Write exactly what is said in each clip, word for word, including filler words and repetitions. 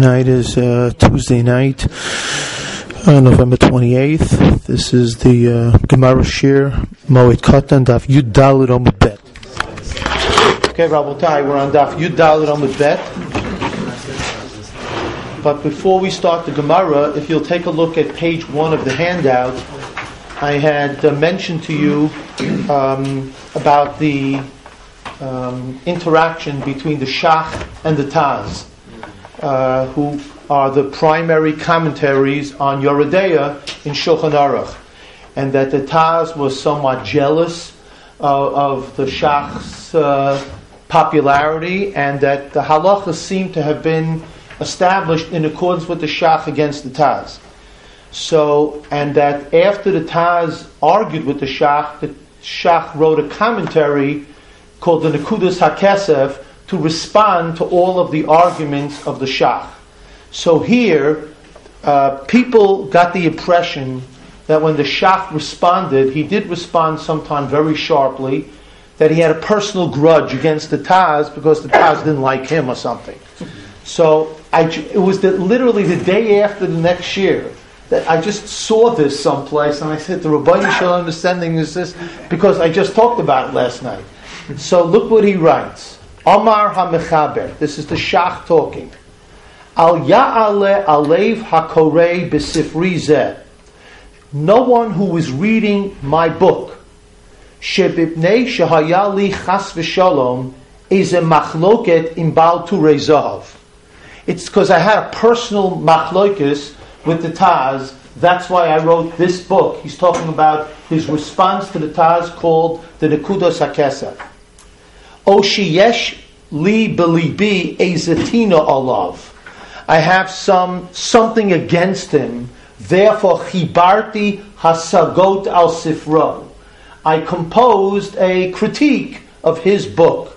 Tonight is uh, Tuesday night, uh, November twenty-eighth. This is the uh, Gemara Shir, Moed Katan, Daf Yud Daled Amud Bet. Okay, Rabotai, we're on Daf Yud Daled Amud Bet. But before we start the Gemara, if you'll take a look at page one of the handout, I had uh, mentioned to you um, about the um, interaction between the Shach and the Taz. Uh, who are the primary commentaries on Yoredeya in Shulchan Aruch, and that the Taz was somewhat jealous uh, of the Shach's uh, popularity, and that the halachas seem to have been established in accordance with the Shach against the Taz. So, and that after the Taz argued with the Shach, the Shach wrote a commentary called the Nekudas HaKesef to respond to all of the arguments of the Shach. So here, uh, people got the impression that when the Shach responded, he did respond sometime very sharply, that he had a personal grudge against the Taz because the Taz didn't like him or something. So I, it was the, literally the day after the next year that I just saw this someplace, and I said, the Rabbeinu Shalom is sending us this because I just talked about it last night. So look what he writes. Amar HaMechaber, this is the Shach talking. Al Ya'ale Alev HaKorei B'Sifri Zeh. No one who is reading my book, Shebipnei Shehaya Li Chas V'Shalom, is a machloket im Baal Turei Zahav. It's because I had a personal machlokes with the Taz. That's why I wrote this book. He's talking about his response to the Taz called the Nekudas HaKesef. Oshiyesh li belibi ezetina alav. I have some something against him. Therefore, chibarti hasagot al sifro. I composed a critique of his book.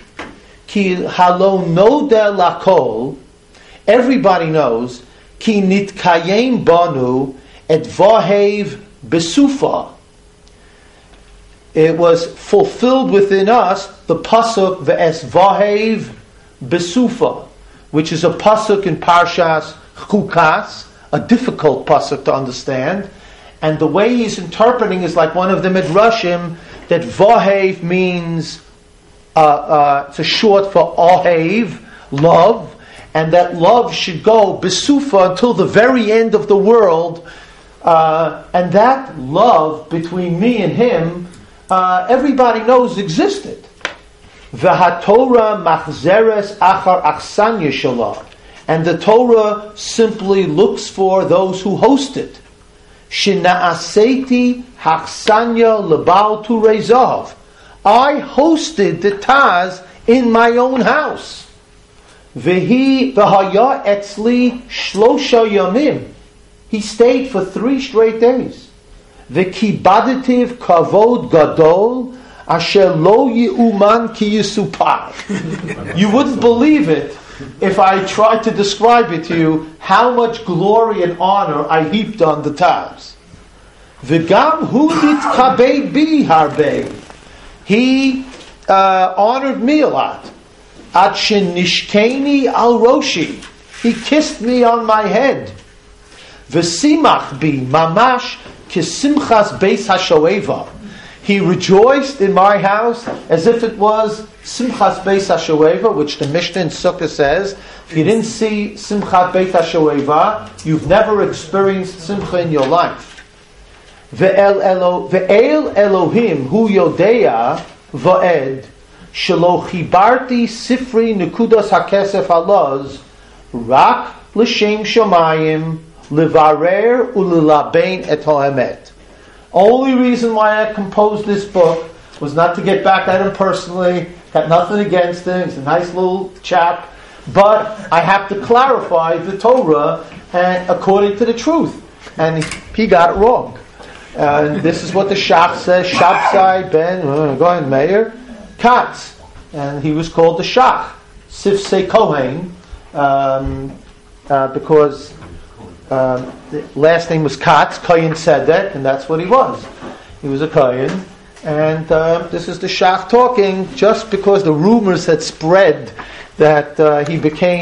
Ki halo noda lakol. Everybody knows. Ki nitkayem banu et vahev besufa. It was fulfilled within us the pasuk ve'es vahev besufa, which is a pasuk in Parshas Chukas, a difficult pasuk to understand, and the way he's interpreting is like one of the midrashim that vahev means uh, uh, it's a short for ohev, love, and that love should go besufa until the very end of the world, uh, and that love between me and him. Uh, everybody knows existed. V'haTorah machzeres achar achsanya shalah, and the Torah simply looks for those who host it. Shena'aseti hachsanya lebal turei zahav. I hosted the Taz in my own house. V'hi v'haya etzli shlosha yamim. He stayed for three straight days. V'kibadativ kavod gadol asher lo yi'uman ki yisupar. You wouldn't believe it if I tried to describe it to you how much glory and honor I heaped on the Taz. V'gam hu nitkabed bi harbe. He uh, honored me a lot. At shenishkeni al roshi. He kissed me on my head. V'simach bi mamash Kisimchas Beis HaShoeva. He rejoiced in my house as if it was Simchas Beis HaShoeva, which the Mishnah in Sukkah says, if you didn't see Simchat Beis HaShoeva, you've never experienced Simcha in your life. Ve'el Elo, ve'el Elohim hu yodea va'ed shelo chibarti sifri nekudas hakesef alaz rak l'shem shamayim Livarer ulilabein et ha'emet. Only reason why I composed this book was not to get back at him personally. Got nothing against him. He's a nice little chap, but I have to clarify the Torah and according to the truth. And he got it wrong. And this is what the Shach says: Shabsai ben uh, go ahead, Meir Katz, and he was called the Shach Sifsei Kohen um, uh, because. Um, the last name was Katz, Kohen Tzedek, and that's what he was. He was a Kohen. And uh, this is the Shach talking just because the rumors had spread that uh, he became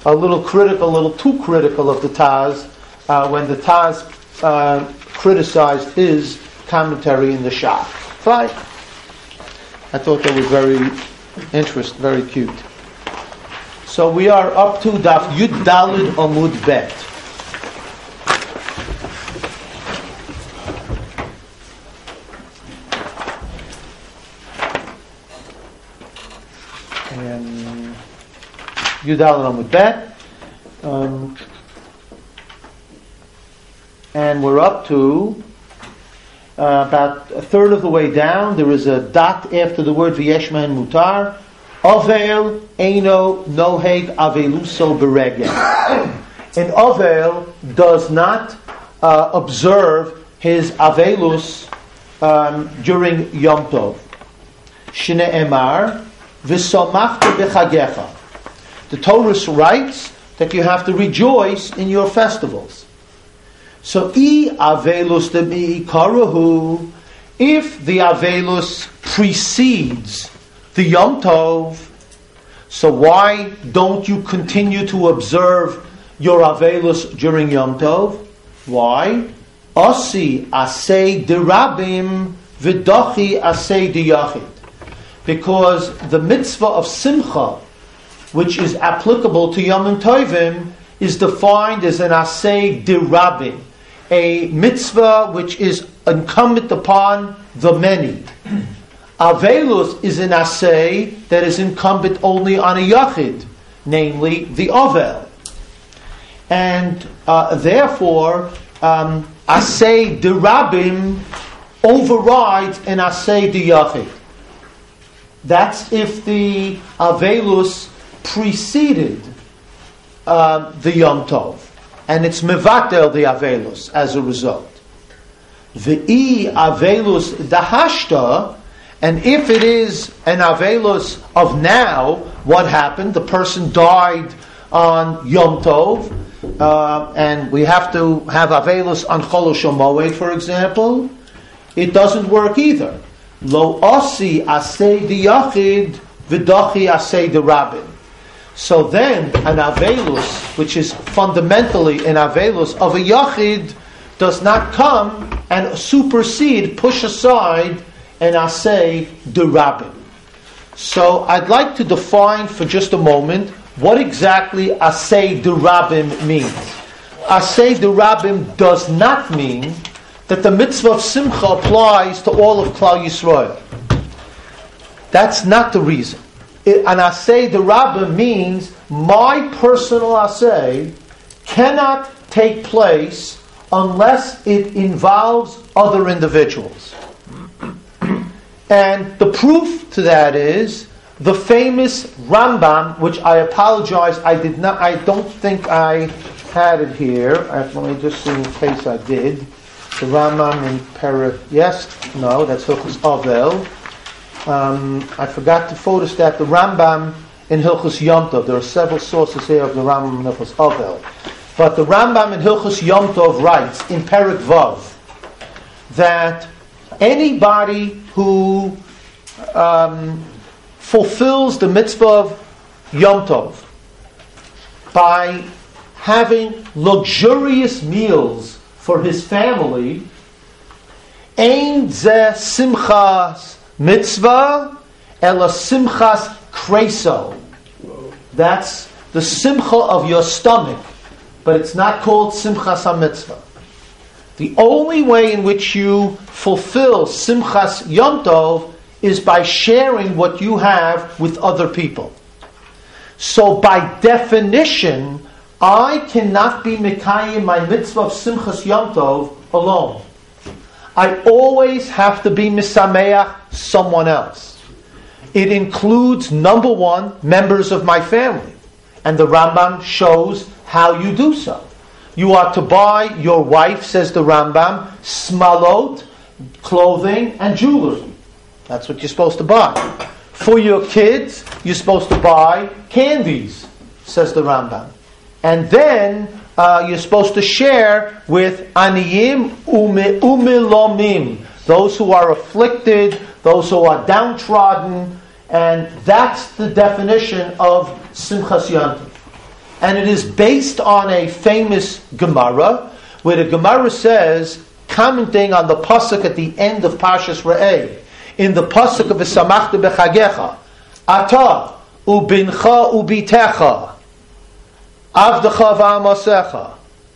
a little critical, a little too critical of the Taz uh, when the Taz uh, criticized his commentary in the Shach. Fine. I thought that was very interesting, very cute. So we are up to Daf Yud Dalid Amud Bet. Um, Yud Dalid Amud Bet. Um, and we're up to Uh, about a third of the way down. There is a dot after the word V'yeshma and Mutar. Avel Eino Noheg Aveluso Beregel. An Avel does not uh, observe his Avelus um, during Yom Tov. Shne Emar V'somachta B'chagecha. The Torah writes that you have to rejoice in your festivals. So, I avelus de mi karahu, if the avelus precedes the Yom Tov, so why don't you continue to observe your avelus during Yom Tov? Why? Asi asay derabim v'dachi asay deyachid. Because the mitzvah of simcha, which is applicable to Yom Tovim, is defined as an asay derabim, a mitzvah which is incumbent upon the many. Avelus is an asay that is incumbent only on a yachid, namely the Avel. And uh, therefore, um, asay derabim overrides an asay de yachid. That's if the Avelus preceded uh, the Yom Tov. And it's mevatel the avelus as a result. V'i avelus dahashta, and if it is an avelus of now, what happened? The person died on Yom Tov, uh, and we have to have avelus on Chol Moed, for example. It doesn't work either. Lo osi asay diyachid v'dachi asay derabim. So then, an avelus, which is fundamentally an avelus of a yachid, does not come and supersede, push aside, an asay derabim. So, I'd like to define for just a moment what exactly asay derabim means. Asay derabim does not mean that the mitzvah of simcha applies to all of Klal Yisrael. That's not the reason. It, an asay derabim means my personal asay cannot take place unless it involves other individuals. And the proof to that is the famous Rambam, which I apologize, I did not. I don't think I had it here. I, let me just see in case I did. The Rambam in Perek. Yes, no, that's Hilchos Avel. Um, I forgot to photostat the Rambam in Hilchos Yom Tov. There are several sources here of the Rambam in Hilchos Avel. But the Rambam in Hilchos Yom Tov writes in Perek Vav that anybody who um, fulfills the mitzvah of Yom Tov by having luxurious meals for his family, ein ze simchas mitzvah ela simchas kreso. That's the simcha of your stomach, but it's not called simchas ha-mitzvah. The only way in which you fulfill simchas Yom Tov is by sharing what you have with other people. So by definition, I cannot be mekayim my mitzvah of simchas Yom Tov alone. I always have to be misameach someone else. It includes, number one, members of my family. And the Rambam shows how you do so. You are to buy your wife, says the Rambam, smalot, clothing, and jewelry. That's what you're supposed to buy. For your kids, you're supposed to buy candies, says the Rambam. And then uh, you're supposed to share with aniyim umilomim, those who are afflicted, those who are downtrodden, and that's the definition of simchas Yom Tov. and it is based on a famous Gemara, where the Gemara says, commenting on the pasuk at the end of Parshas Re'eh, in the pasuk of V'samachta b'chagecha, Ata ubincha ubitecha avdecha v'amasecha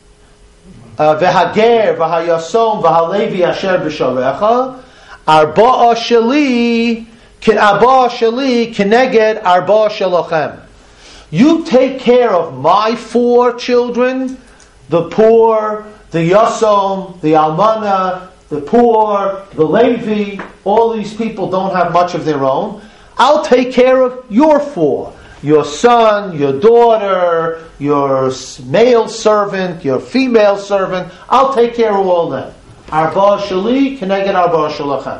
v'hager v'hayasom v'halevi asher b'sharecha arba'a sheli arba'a sheli keneged arba'a shelochem. You take care of my four children, the poor, the yasom, the almana, the poor, the Levi. All these people don't have much of their own. I'll take care of your four. Your son, your daughter, your male servant, your female servant. I'll take care of all them. Arba shali keneged arba shalachem.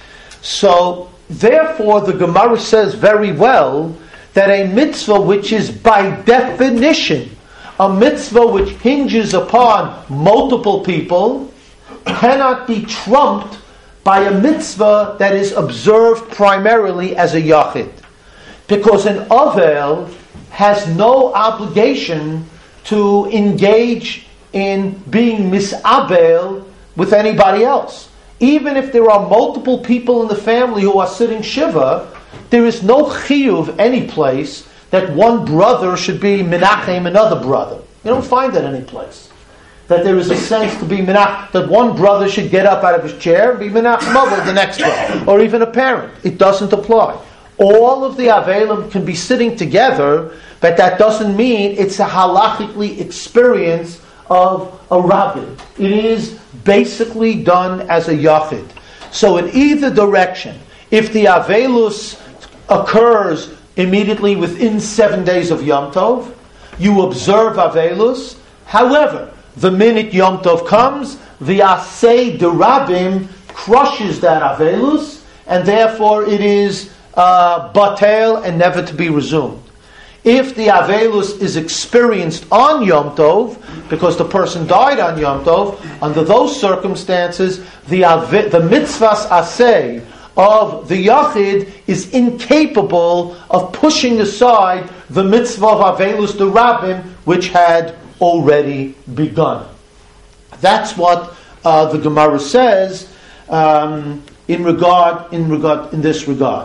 So, therefore, the Gemara says very well that a mitzvah which is by definition a mitzvah which hinges upon multiple people cannot be trumped by a mitzvah that is observed primarily as a yachid. Because an avel has no obligation to engage in being misabel with anybody else. Even if there are multiple people in the family who are sitting shiva, there is no chiyuv any place that one brother should be menachem another brother. You don't find that any place. That there is a sense to be menach, that one brother should get up out of his chair and be menachem over the next one, or even a parent. It doesn't apply. All of the avelim can be sitting together, but that doesn't mean it's a halachically experience of a rabbin. It is basically done as a yachid. So in either direction, if the avelus occurs immediately within seven days of Yom Tov, you observe avelus. However, the minute Yom Tov comes, the asay derabim crushes that avelus, and therefore it is uh, batel and never to be resumed. If the avelus is experienced on Yom Tov, because the person died on Yom Tov, under those circumstances, the ave- the mitzvahs asay of the yachid is incapable of pushing aside the mitzvah of avelus derabim, which had already begun. That's what uh, the Gemara says um, in regard in regard in this regard.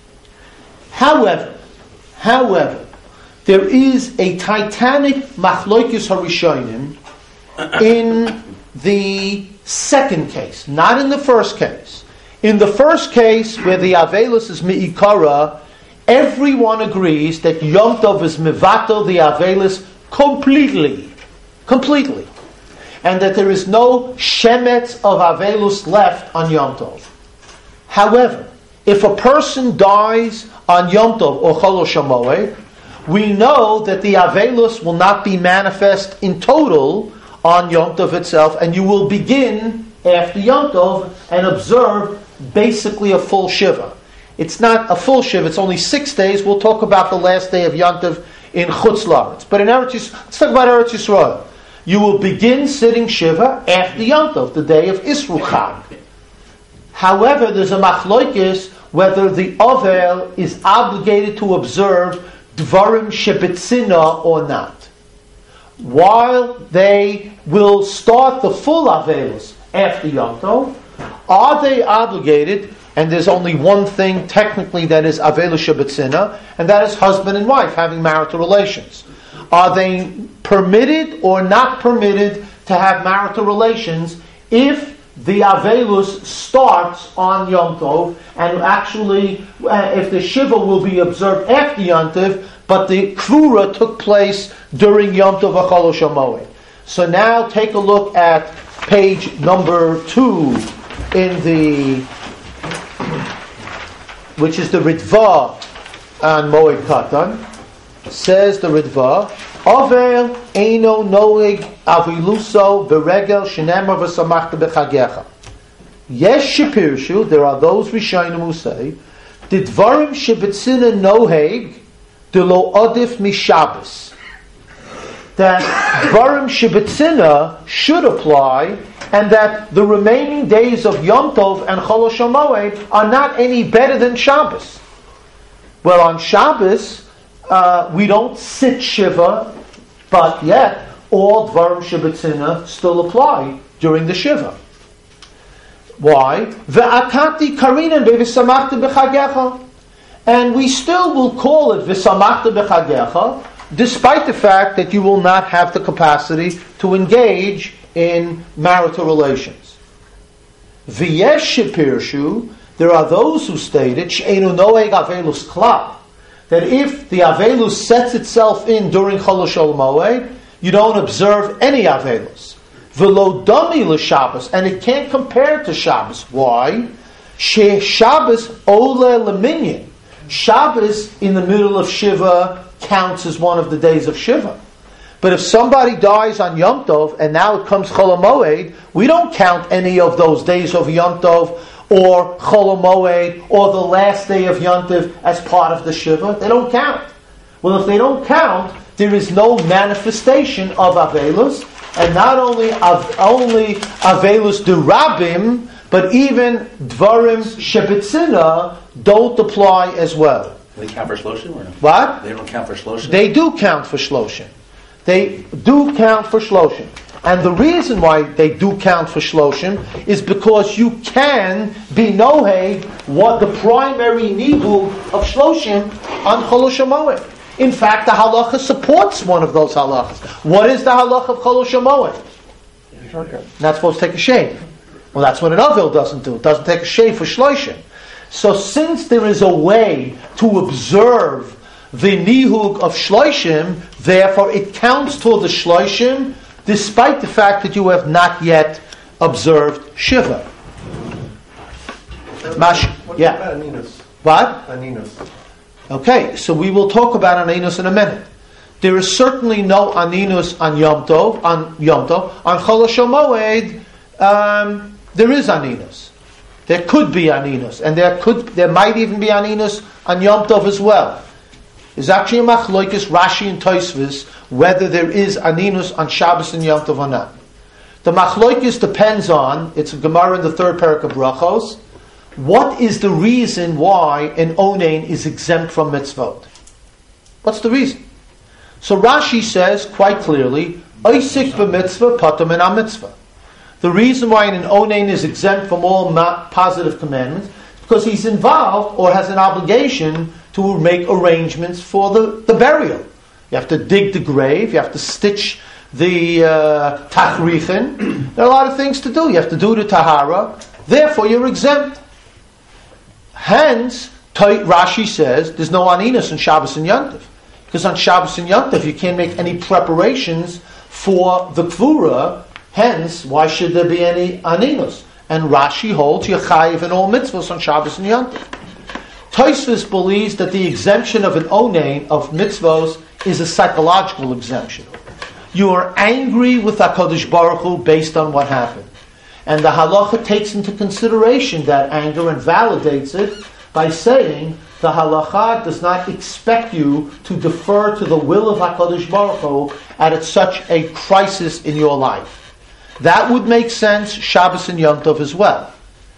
However, however, there is a titanic machlokes harishonim in the second case, not in the first case. In the first case, where the avelus is mi'ikara, everyone agrees that Yom Tov is mevatel the avelus completely, completely, and that there is no shemetz of avelus left on Yom Tov. However, if a person dies on Yom Tov or Chol Shamoed, we know that the avelus will not be manifest in total on Yom Tov itself, and you will begin after Yom Tov and observe basically a full shiva. It's not a full shiva, it's only six days. We'll talk about the last day of Yom Tov in Chutz La'aretz. But in Eretz Yisrael, let's talk about Eretz Yisrael. You will begin sitting shiva after Yom Tov, the day of Isru Chag. However, there's a machlokes whether the Ovel is obligated to observe Dvarim Shebetzina or not. While they will start the full Avelus after Yom Tov, are they obligated, and there's only one thing technically that is Avelus Shebetzina, and that is husband and wife having marital relations. Are they permitted or not permitted to have marital relations if the Avelus starts on Yom Tov, and actually uh, if the Shiva will be observed after Yom Tov, but the Kvura took place during Yom Tov Chol Shamoed. So now take a look at page number two in the, which is the Ritva on Moed Katan. Says the Ritva, Ovel eino noeg aviluso beregel shenemar v'samachta b'chagecha. Yes, shepirshu, there are those Rishonim who say, Didvarim shebetzina noheg de lo odif mishabes. That Dvarim shebetzina should apply, and that the remaining days of Yom Tov and Chol Shamoed are not any better than Shabbos. Well, on Shabbos, uh, we don't sit Shiva But yet, all Dvarim Shebetzina still apply during the Shiva. Why? Ve'atati karinan be'visamachta b'chagecha. And we still will call it V'samachta b'chagecha, despite the fact that you will not have the capacity to engage in marital relations. V'yesh shepirshu, there are those who stated, she'enu noeg avelus klal, that if the avelus sets itself in during Chol Shel Moed, you don't observe any avelus. V'lo dami l'Shabbos, and it can't compare to Shabbos. Why? She Shabbos ole leminyan. Shabbos in the middle of Shiva counts as one of the days of Shiva. But if somebody dies on Yom Tov and now it comes Chol Moed, we don't count any of those days of Yom Tov or Chol Moed or the last day of Yom Tov as part of the Shiva. They don't count. Well, if they don't count, there is no manifestation of Avelus, and not only of only Avelus Durabim, but even Dvarim Shebetzina don't apply as well. They count for Shloshim or no? What? They don't count for Shloshim? They do count for Shloshim. They do count for Shloshim. And the reason why they do count for Shloshim is because you can be noheg what the primary nihu of Shloshim on Chol Moed. In fact, the halacha supports one of those halachas. What is the halacha of Chol Moed? Not supposed to take a shave. Well, that's what an avil doesn't do. It doesn't take a shave for Shloshim. So since there is a way to observe the nihug of Shloshim, therefore it counts toward the Shloshim, despite the fact that you have not yet observed Shiva. Mash, what yeah. about Aninus? What? Aninus. Okay, so we will talk about Aninus in a minute. There is certainly no Aninus on Yom Tov, on Yom Tov. On Chol Moed, um, there is Aninus. There could be Aninus, and there could, there might even be Aninus on Yom Tov as well. There's actually a machloikis, Rashi and Tosfos, whether there is Aninus on Shabbos and Yom Tov or not. The machloikis depends on, it's a Gemara in the third parak of Brachos, what is the reason why an onein is exempt from mitzvot? What's the reason? So Rashi says quite clearly, Oisik b'mitzvah, patam in mitzvah. The reason why an onein is exempt from all ma- positive commandments, because he's involved or has an obligation to make arrangements for the, the burial. You have to dig the grave, you have to stitch the uh, tachrichin. There are a lot of things to do. You have to do the tahara. Therefore, you're exempt. Hence, Rashi says there's no aninus on Shabbos and Yom Tov. Because on Shabbos and Yom Tov you can't make any preparations for the Kvura. Hence, why should there be any aninus? And Rashi holds you're chayiv in all mitzvahs on Shabbos and Yom Tov. Tosfos believes that the exemption of an onein of mitzvahs is a psychological exemption. You are angry with HaKadosh Baruch Hu based on what happened. And the halacha takes into consideration that anger and validates it by saying the halacha does not expect you to defer to the will of HaKadosh Baruch Hu at such a crisis in your life. That would make sense Shabbos and Yom Tov as well.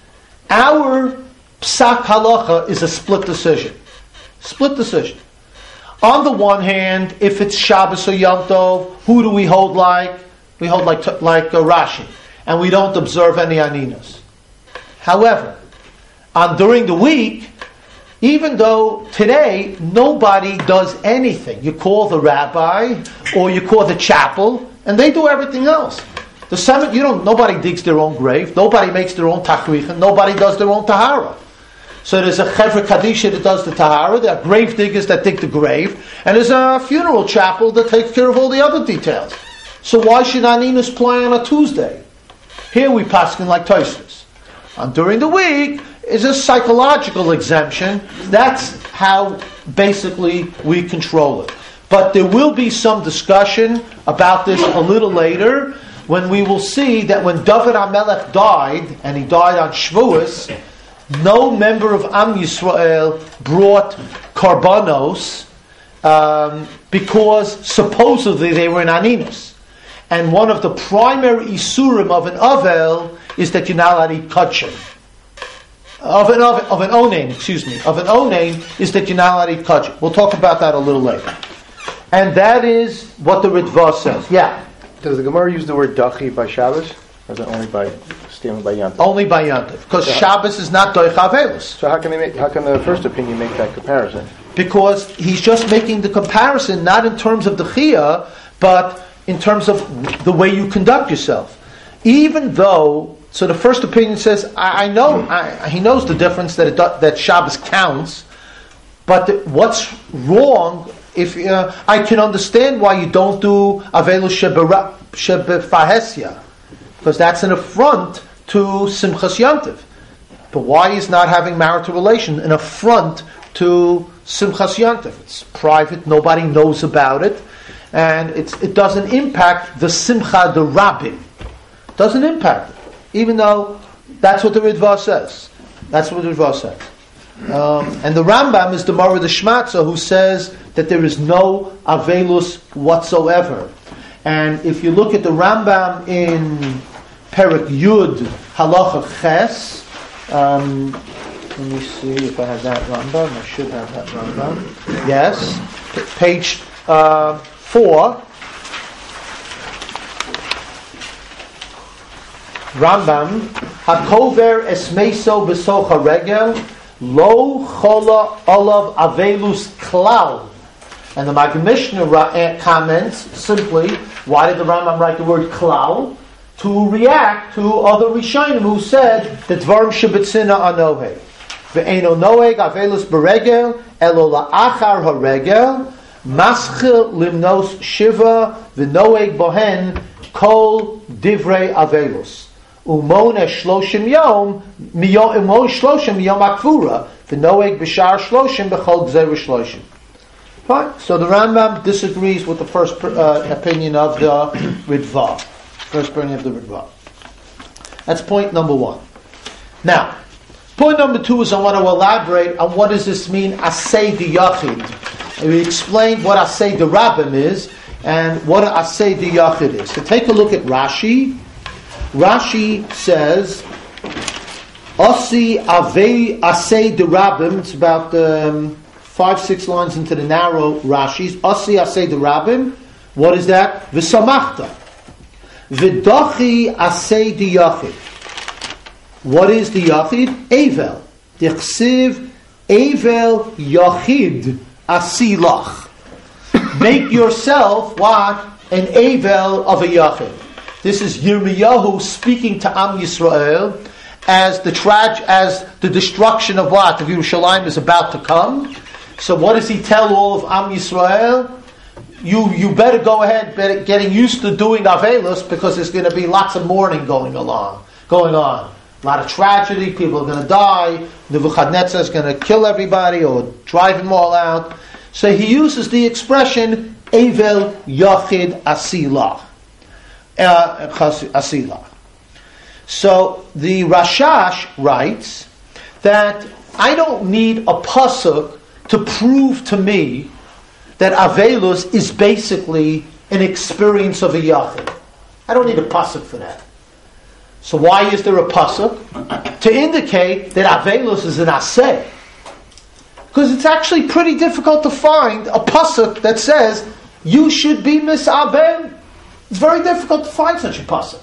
Our psak halacha is a split decision. Split decision. On the one hand, if it's Shabbos or Yom Tov, who do we hold like? We hold like like uh, Rashi. And we don't observe any aninas. However, on during the week, even though today nobody does anything, you call the rabbi or you call the chapel, and they do everything else. The seventh, you don't. Nobody digs their own grave. Nobody makes their own tachrichin. Nobody does their own tahara. So there's a chevra kadisha that does the tahara. There are grave diggers that dig the grave, and there's a funeral chapel that takes care of all the other details. So why should aninus play on a Tuesday? Here we paskin like Tosfos. And during the week is a psychological exemption. That's how basically we control it. But there will be some discussion about this a little later when we will see that when David HaMelech died, and he died on Shavuos, no member of Am Yisrael brought karbanos um, because supposedly they were in aninus. And one of the primary isurim of an avel is that you're not allowed to eat kachim. Of an of, of an onain, excuse me, of an onain is that you're not allowed to eat kachim. We'll talk about that a little later. And that is what the Ritva says. Yeah. Does the Gemara use the word dachi by Shabbos? Or is it only by standing by Yom Tov? Only by Yom Tov. Because Yeah. Shabbos is not doich avelus. So how can they make? How can the first opinion make that comparison? Because he's just making the comparison not in terms of the chiyah, but in terms of the way you conduct yourself. Even though, so the first opinion says, I, I know, I, he knows the difference that it, do- that Shabbos counts, but the, what's wrong? If uh, I can understand why you don't do Avelu Shebefahesia, because that's an affront to Simchas Yom Tov. But why is not having marital relation an affront to Simchas Yom Tov? It's private, nobody knows about it, and it's, it doesn't impact the Simcha the Rabbin. Doesn't impact it, even though that's what the Ritva says. That's what the Ritva says. Um, and the Rambam is the Mara the Shmatza who says that there is no Avelus whatsoever. And if you look at the Rambam in Perek Yud Halacha Ches, um, let me see if I have that Rambam. I should have that Rambam. Yes, P- page uh, four. Rambam Hakover Esmeso Besocha Regel Lo Chola Olav Avelus Klal. And the Maggid Mishnah comments simply, why did the Rambam write the word Klal? To react to other Rishonim who said that Dvarim Shebetzina Anohe. Ve'eno Noeg Avelus Beregel Elo La'achar HaRegel Maschil Limnos Shiva V'Noeg Bohen Kol Divrei Avelus. Umon shloshim yom, umon shloshim yom akvura, v'noeg b'shar shloshim b'chol gzeir shloshim. Fine. So the Rambam disagrees with the first uh, opinion of the Ritva. First opinion of the Ritva. That's point number one. Now, point number two is I want to elaborate on what does this mean, asay di yachid. We explained what asay di rabbim is and what asay di yachid is. So take a look at Rashi. Rashi says, "Asi avei asay de rabbim." It's about um, five, six lines into the narrow Rashi's. "Asi asay de rabbim." What is that? V'samachta. V'dachi asay de yachid. What is the yachid? Avel. Dichsiv avel yachid asilach. Make yourself what? An avel of a yachid. This is Yirmiyahu speaking to Am Yisrael as the trag- as the destruction of what? Of Yerushalayim is about to come. So what does he tell all of Am Yisrael? You you better go ahead better getting used to doing Avelus because there's going to be lots of mourning going along, going on. A lot of tragedy, people are going to die, Nebuchadnezzar is going to kill everybody or drive them all out. So he uses the expression Avel Yachid Asilah. Uh, Asila. So the Rashash writes that I don't need a pasuk to prove to me that Avelus is basically an experience of a yachid. I don't need a pasuk for that. So why is there a pasuk? To indicate that Avelus is an aseh. Because it's actually pretty difficult to find a pasuk that says you should be misabel. It's very difficult to find such a pasuk.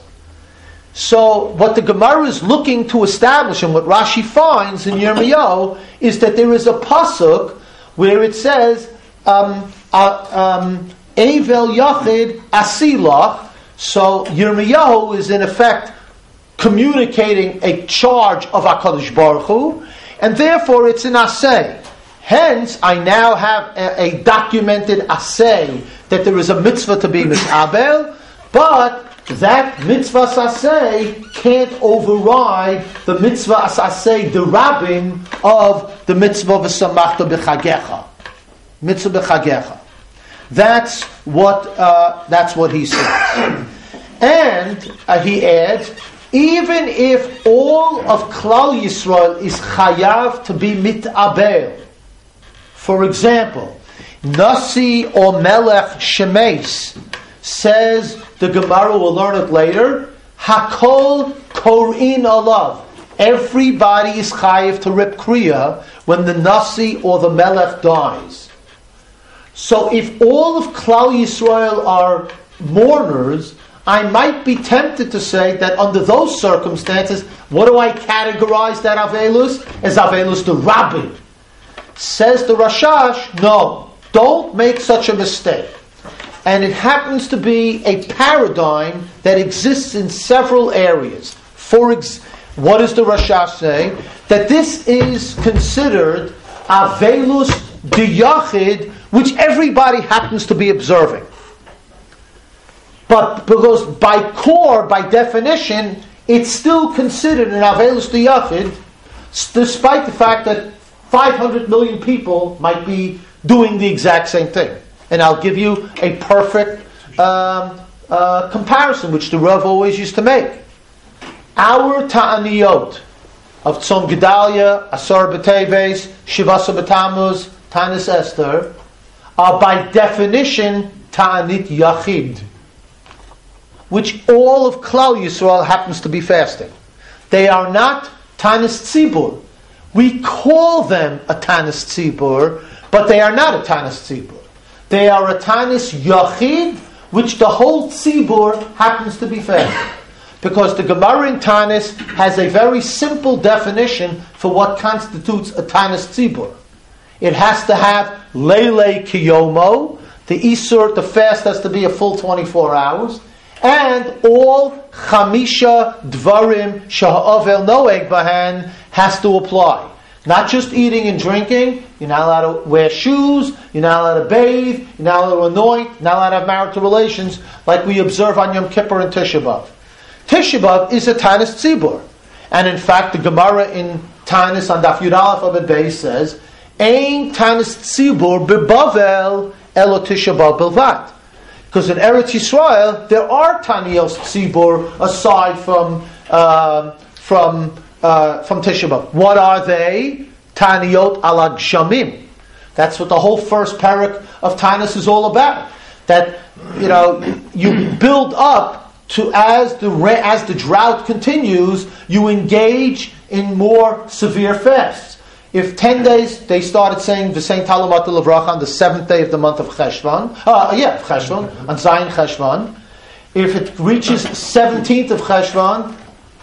So what the Gemara is looking to establish, and what Rashi finds in Yirmiyahu, is that there is a pasuk where it says um, uh, um, Avel Yachid Asilach. So Yirmiyahu is in effect communicating a charge of HaKadosh Baruch Hu, and therefore it's an asay. Hence, I now have a, a documented asay that there is a mitzvah to be misabel, but that mitzvah asay can't override the mitzvah asay derabim of the mitzvah v'samachta b'chagecha. Mitzvah b'chagecha. That's what uh, that's what he says. And uh, he adds, even if all of Klal Yisrael is chayav to be mitabel, for example, Nasi or Melech Shemes says, the Gemara will learn it later, Hakol Korin Alav. Everybody is chayiv to rip kriya when the Nasi or the Melech dies. So if all of Klal Yisrael are mourners, I might be tempted to say that under those circumstances, what do I categorize that Avelus? As Avelus the Rabbin. Says the Rashash, no, don't make such a mistake. And it happens to be a paradigm that exists in several areas. For ex- what does the Rashash say? That this is considered Avelus de Yachid, which everybody happens to be observing. But because by core, by definition, it's still considered an Avelus de Yachid, despite the fact that five hundred million people might be doing the exact same thing. And I'll give you a perfect um, uh, comparison, which the Rav always used to make. Our ta'aniyot of Tzom Gedalia, Asar B'Teves, Shivasa B'Tammuz, Tanis Esther, are by definition ta'anit yachid, which all of Klal Yisrael happens to be fasting. They are not Tanis Tzibur. We call them a Tanis Tzibur, but they are not a Tanis Tzibur. They are a Tanis Yachid, which the whole Tzibur happens to be fasting. Because the Gemara in Tanis has a very simple definition for what constitutes a Tanis Tzibur. It has to have Leile Kiyomo, the Isur, the fast has to be a full twenty-four hours, and all Chamisha Dvarim Sha'avel Noeg Bahan has to apply. Not just eating and drinking, you're not allowed to wear shoes, you're not allowed to bathe, you're not allowed to anoint, you're not allowed to have marital relations like we observe on Yom Kippur and Tisha B'Av. Tisha B'Av is a Tanis Tzibur. And in fact, the Gemara in Tanis on Daf Yud Aleph Amud Beis says, Ein Tanis Tzibur B'Bavel Elo Tisha B'Av Bilvat. Because in Eretz Yisrael, there are Taniyos Tzibur aside from uh, from uh, from Tisha B'Av. What are they? Taniyot ala Gshamim. That's what the whole first parak of Tanis is all about. That, you know, you build up to as the as the drought continues, you engage in more severe fasts. If ten days, they started saying the same Talamat Levracha on the seventh day of the month of Cheshvan. Uh, yeah, Cheshvan, on Zayin Cheshvan. If it reaches seventeenth of Cheshvan,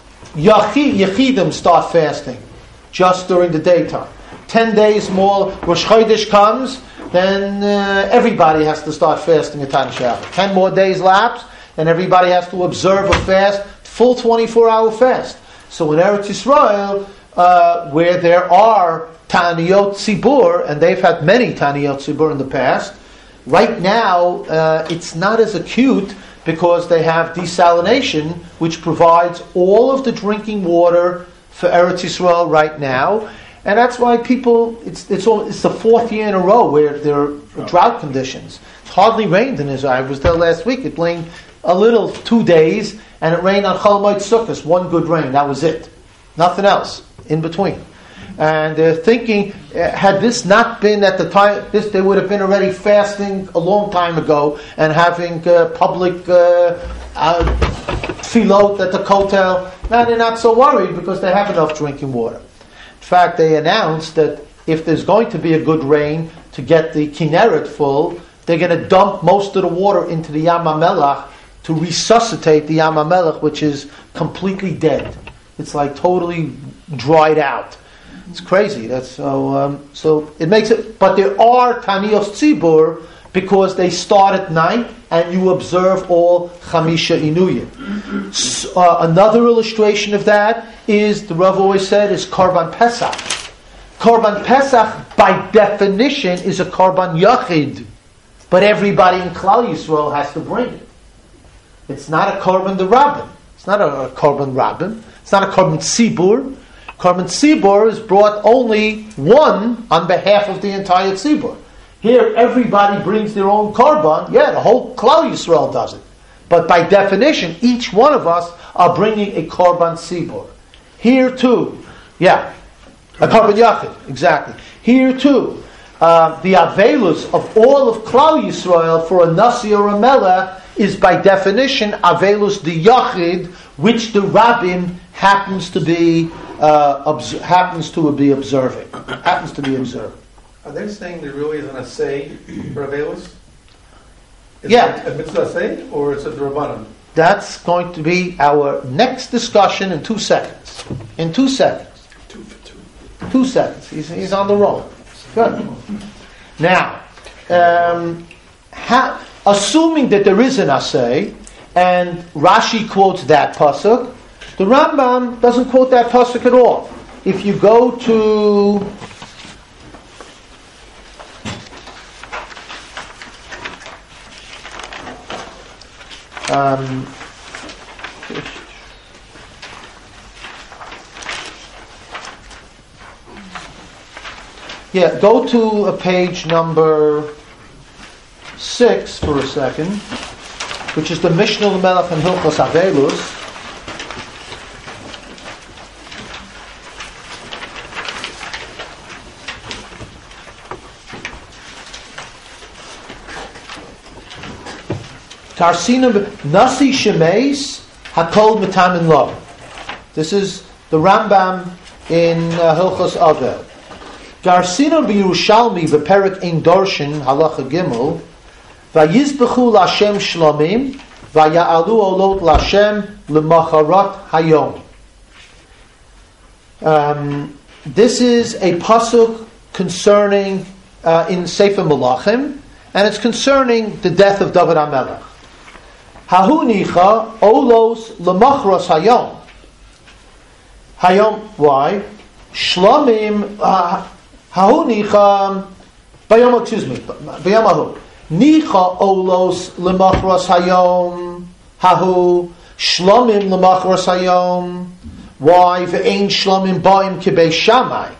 Yachid, Yechidim start fasting, just during the daytime. Ten days more, Rosh Chodesh comes, then uh, everybody has to start fasting at Tan Shabbat. Ten more days lapse, and everybody has to observe a fast, full twenty-four hour fast. So in Eretz Yisrael, uh, where there are Taniyot Tzibur, and they've had many Taniyot Tzibur in the past, right now uh, it's not as acute because they have desalination, which provides all of the drinking water for Eretz Yisrael right now. And that's why people, it's it's all, it's the fourth year in a row where there are drought conditions. It's hardly rained in Israel. I was there last week. It rained a little, two days, and it rained on Chol Moed Sukkos, one good rain. That was it. Nothing else in between. And they're thinking, uh, had this not been at the time, this they would have been already fasting a long time ago and having uh, public uh, uh, tefillot at the kotel. Now they're not so worried because they have enough drinking water. In fact, they announced that if there's going to be a good rain to get the Kinneret full, they're going to dump most of the water into the Yam HaMelech to resuscitate the Yam HaMelech, which is completely dead. It's like totally dried out. It's crazy. That's so. Um, so it makes it. But there are Taniyos Tzibur because they start at night and you observe all Chamisha Inuyim. So, uh, another illustration of that is the Rav always said is Korban Pesach. Korban Pesach by definition is a Korban Yachid, but everybody in Klal Yisrael has to bring it. It's not a Korban the Rabbin. It's not a, a Korban Rabbin. It's not a Korban Tzibur. Korban Tzibur is brought only one on behalf of the entire Tzibur. Here, everybody brings their own Korban. Yeah, the whole Klal Yisrael does it. But by definition, each one of us are bringing a Korban Tzibur. Here too, yeah, a Korban Yachid, exactly. Here too, uh, the Avelus of all of Klal Yisrael for a Nasi or a Melech is by definition Avelus the Yachid, which the Rabbim happens to be uh, obs- happens to be observing, happens to be observing. Are they saying there really isn't a say for Avelis? Is Yeah. it a mitzvah say, or is it the Rabbanan? That's going to be our next discussion in two seconds. In two seconds. Two for two. Two seconds. He's, he's on the roll. Good. Now, um, ha, assuming that there is an assay, and Rashi quotes that pasuk, the Rambam doesn't quote that pasuk at all. If you go to um, yeah, go to a page number six for a second, which is the Mishnah L'Melech and Hilchos Avelus. Tarsina Nasi Shemeis Hakol Metamin Lo. This is the Rambam in uh, Hilchos Avel. Garsina b'Yerushalmi v'Perek Ein Dorshin Halacha Gimel vayizbechu l'Hashem Shlomim vaya'alu olot l'Hashem l'macharat hayom. Um, this is a pasuk concerning uh, in Sefer Melachim, and it's concerning the death of David HaMelech. Hahu nicha olos l'machras hayom. Hayom, why? Shlomim, uh, hahu nicha, bayom, excuse me, bayom hahu. Nicha olos l'machras hayom, hahu, shlomim l'machras hayom. Why? Ve'ein shlomim ba'im ki Beis Shammai.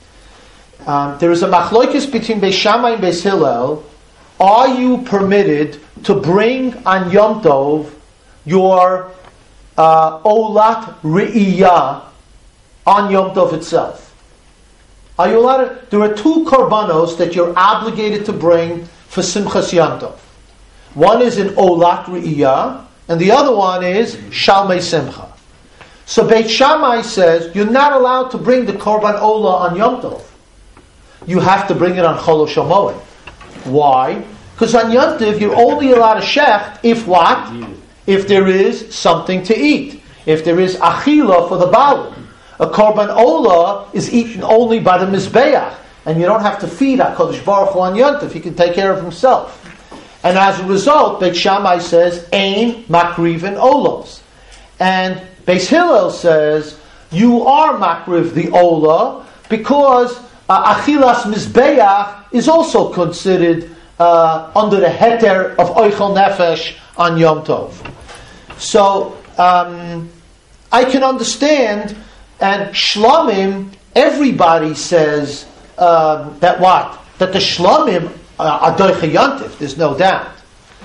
Um, there is a machlokes between Beis Shammai and Beis Hillel. Are you permitted to bring on Yom Tov your uh, Olat Re'iyah on Yom Tov itself? Are you allowed to? There are two korbanos that you're obligated to bring for Simchas Yom Tov. One is an Olat Re'iyah, and the other one is Shalmei Simcha. So Beit Shammai says you're not allowed to bring the Korban Olah on Yom Tov. You have to bring it on Chol HaShamoed. Why? Because on Yom Tov you're only allowed to shecht if what? If there is something to eat. If there is achila for the baal. A Korban Olah is eaten only by the Mizbeach. And you don't have to feed HaKadosh Baruch Hu on Yom Tov. He can take care of himself. And as a result, Beit Shammai says, Ein Makriv Olos. And Beis Hillel says, you are Makriv the Olah because uh, Achilas Mizbeach is also considered uh, under the heter of Oichel Nefesh on Yom Tov. So, um, I can understand, and Shlomim, everybody says uh, that what? That the Shlomim are Doiche Yontif, there's no doubt.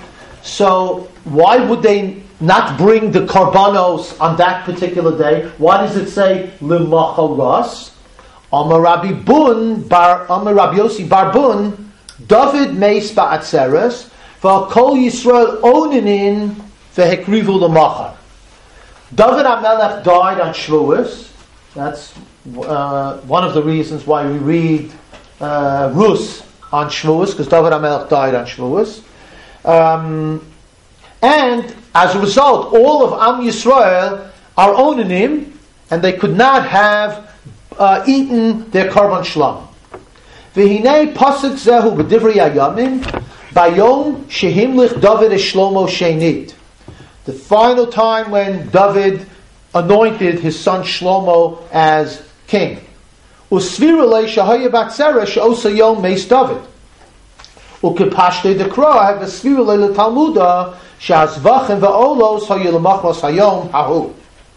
So, why would they not bring the Karbanos on that particular day? Why does it say L'macharas? Amar Rabbi Bun, Bar, Amar Rabbi Yossi Bar Bun, David meis ba'atzeres, v'kol Yisrael oninin v'hekrivu l'machar. David HaMelech died on Shavuos. That's uh, one of the reasons why we read uh, Rus on Shavuos, because David HaMelech died on Shavuos. Um, and as a result, all of Am Yisrael are onanim, and they could not have uh, eaten their karban shlam. V'hinei pasuk zehu b'divrei hayamim bayom shehimlich David es Shlomo shenit. The final time when David anointed his son Shlomo as king. Usvira le shahaya batzera she'osa yom meis David. Ukepashte dekra have usvira le Talmuda she'azvachem va'olos hayil machros hayom hahu.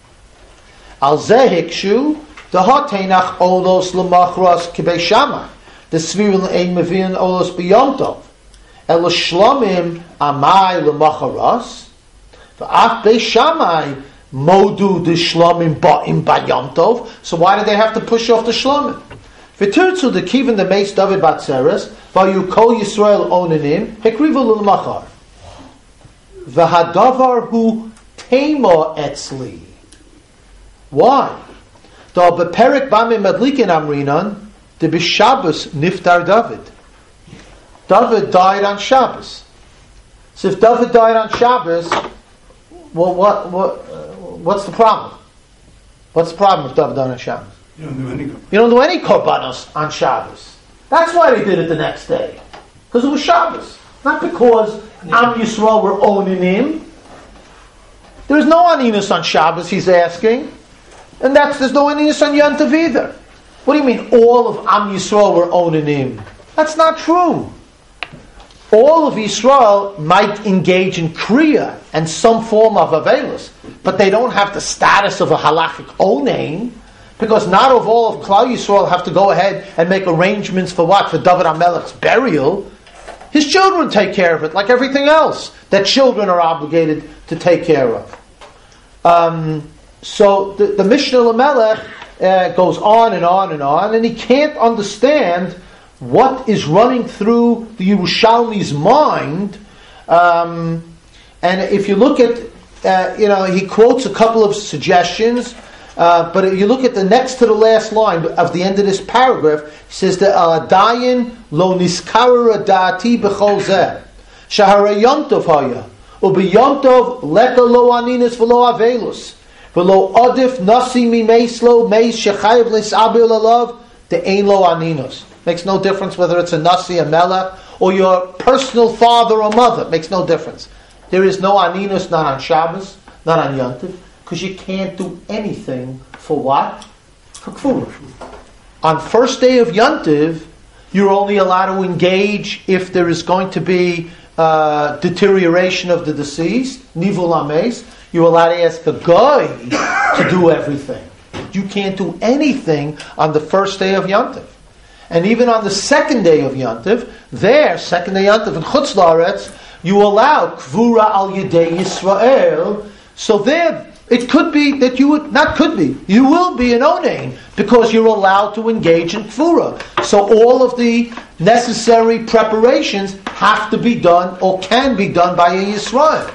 Al zeh hikshu dehatenach olos l'machros kibei Shammai. The svira ein mevian olos b'yom tov. El shlomim amai l'macharos. V'af Beis Shammai modu the shlomim ba'im b'yom tov. So why did they have to push off the shlomim? V'tirtzu the kivin the meis David batzeres v'yu kol Yisrael onanim hekrivu l'machar. V'hadavar hu tema etzli. Why? The beperik b'amim medlikin amrinan the b'Shabbos niftar David. David died on Shabbos. So if David died on Shabbos, well, what, what, uh, what's the problem? What's the problem if David died on Shabbos? You don't do any good. You don't do any korbanos on Shabbos. That's why they did it the next day. Because it was Shabbos. Not because Am Yisrael were owning him. There's no aninus on Shabbos, he's asking. And that's there's no aninus on Yom Tov either. What do you mean all of Am Yisrael were owning him? That's not true. All of Yisrael might engage in Kriya and some form of Avelus, but they don't have the status of a halachic onain, because not of all of Klal Yisrael have to go ahead and make arrangements for what? For David HaMelech's burial. His children take care of it, like everything else that children are obligated to take care of. Um, so the, the Mishnah Lamelech uh, goes on and on and on, and he can't understand what is running through the Yerushalmi's mind. Um, and if you look at, uh, you know, he quotes a couple of suggestions, uh, but if you look at the next to the last line of the end of this paragraph, he says that Dayan lo niskara da'ati b'chol zeh shahara Yom Tov haya ubi Yom Tov leka lo aninis v'lo avelus v'lo adif nasi mi meislo meis shechayev l'isabir lalav de'ein lo aninos. Makes no difference whether it's a nasi, a melech, or your personal father or mother. Makes no difference. There is no aninus, not on Shabbos, not on Yom Tov, because you can't do anything for what? For Kfurah. On first day of Yom Tov, you're only allowed to engage if there is going to be uh, deterioration of the deceased, nivul ames. You're allowed to ask a guy to do everything. You can't do anything on the first day of Yom Tov. And even on the second day of Yom Tov, there, second day Yom Tov in Chutz La'aretz, you allow Kvura al Yedei Yisrael. So there, it could be that you would, not could be, you will be an Onain, because you're allowed to engage in Kvura. So all of the necessary preparations have to be done, or can be done by a Yisrael.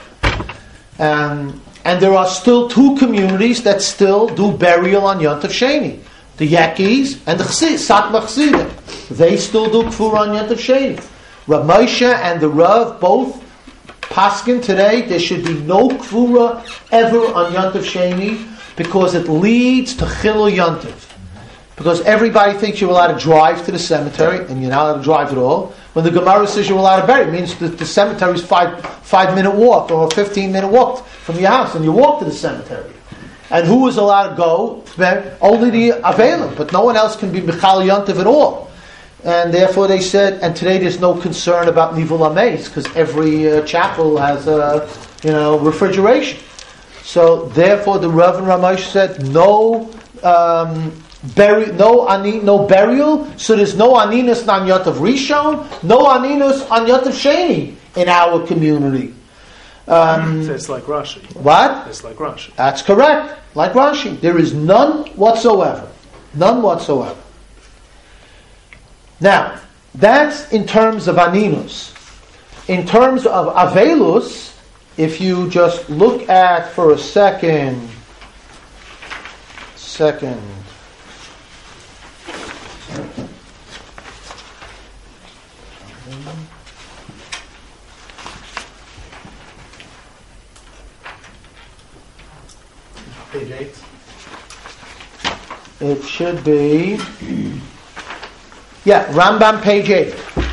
Um, and there are still two communities that still do burial on Yom Tov Sheni. The Yakis and the Chsid, Satmar Chsidim. They still do Kfura on Yom Tov Sheni. Rav Moshe and the Rav both paskin today, there should be no Kfura ever on Yom Tov Sheni, because it leads to Chilul Yom Tov. Because everybody thinks you're allowed to drive to the cemetery, and you're not allowed to drive at all. When the Gemara says you're allowed to bury, it means that the cemetery is five, five minute walk, or a fifteen minute walk from your house, and you walk to the cemetery. And who is allowed to go? Only the Avelim, but no one else can be Michal Yom Tov at all. And therefore they said, and today there's no concern about Nivul Ames, because every uh, chapel has uh, you know, refrigeration. So therefore the Rav and Ramesh said, no um, buri- no, ani- no burial, so there's no Aninus on Yom Tov Rishon, no Aninus on Yom Tov Sheni in our community. Um, so it's like Rashi. What? It's like Rashi. That's correct. Like Rashi. There is none whatsoever. None whatsoever. Now, that's in terms of Aninus. In terms of Avelus, if you just look at for a second, second, Page eight. it should be, yeah, Rambam page eight.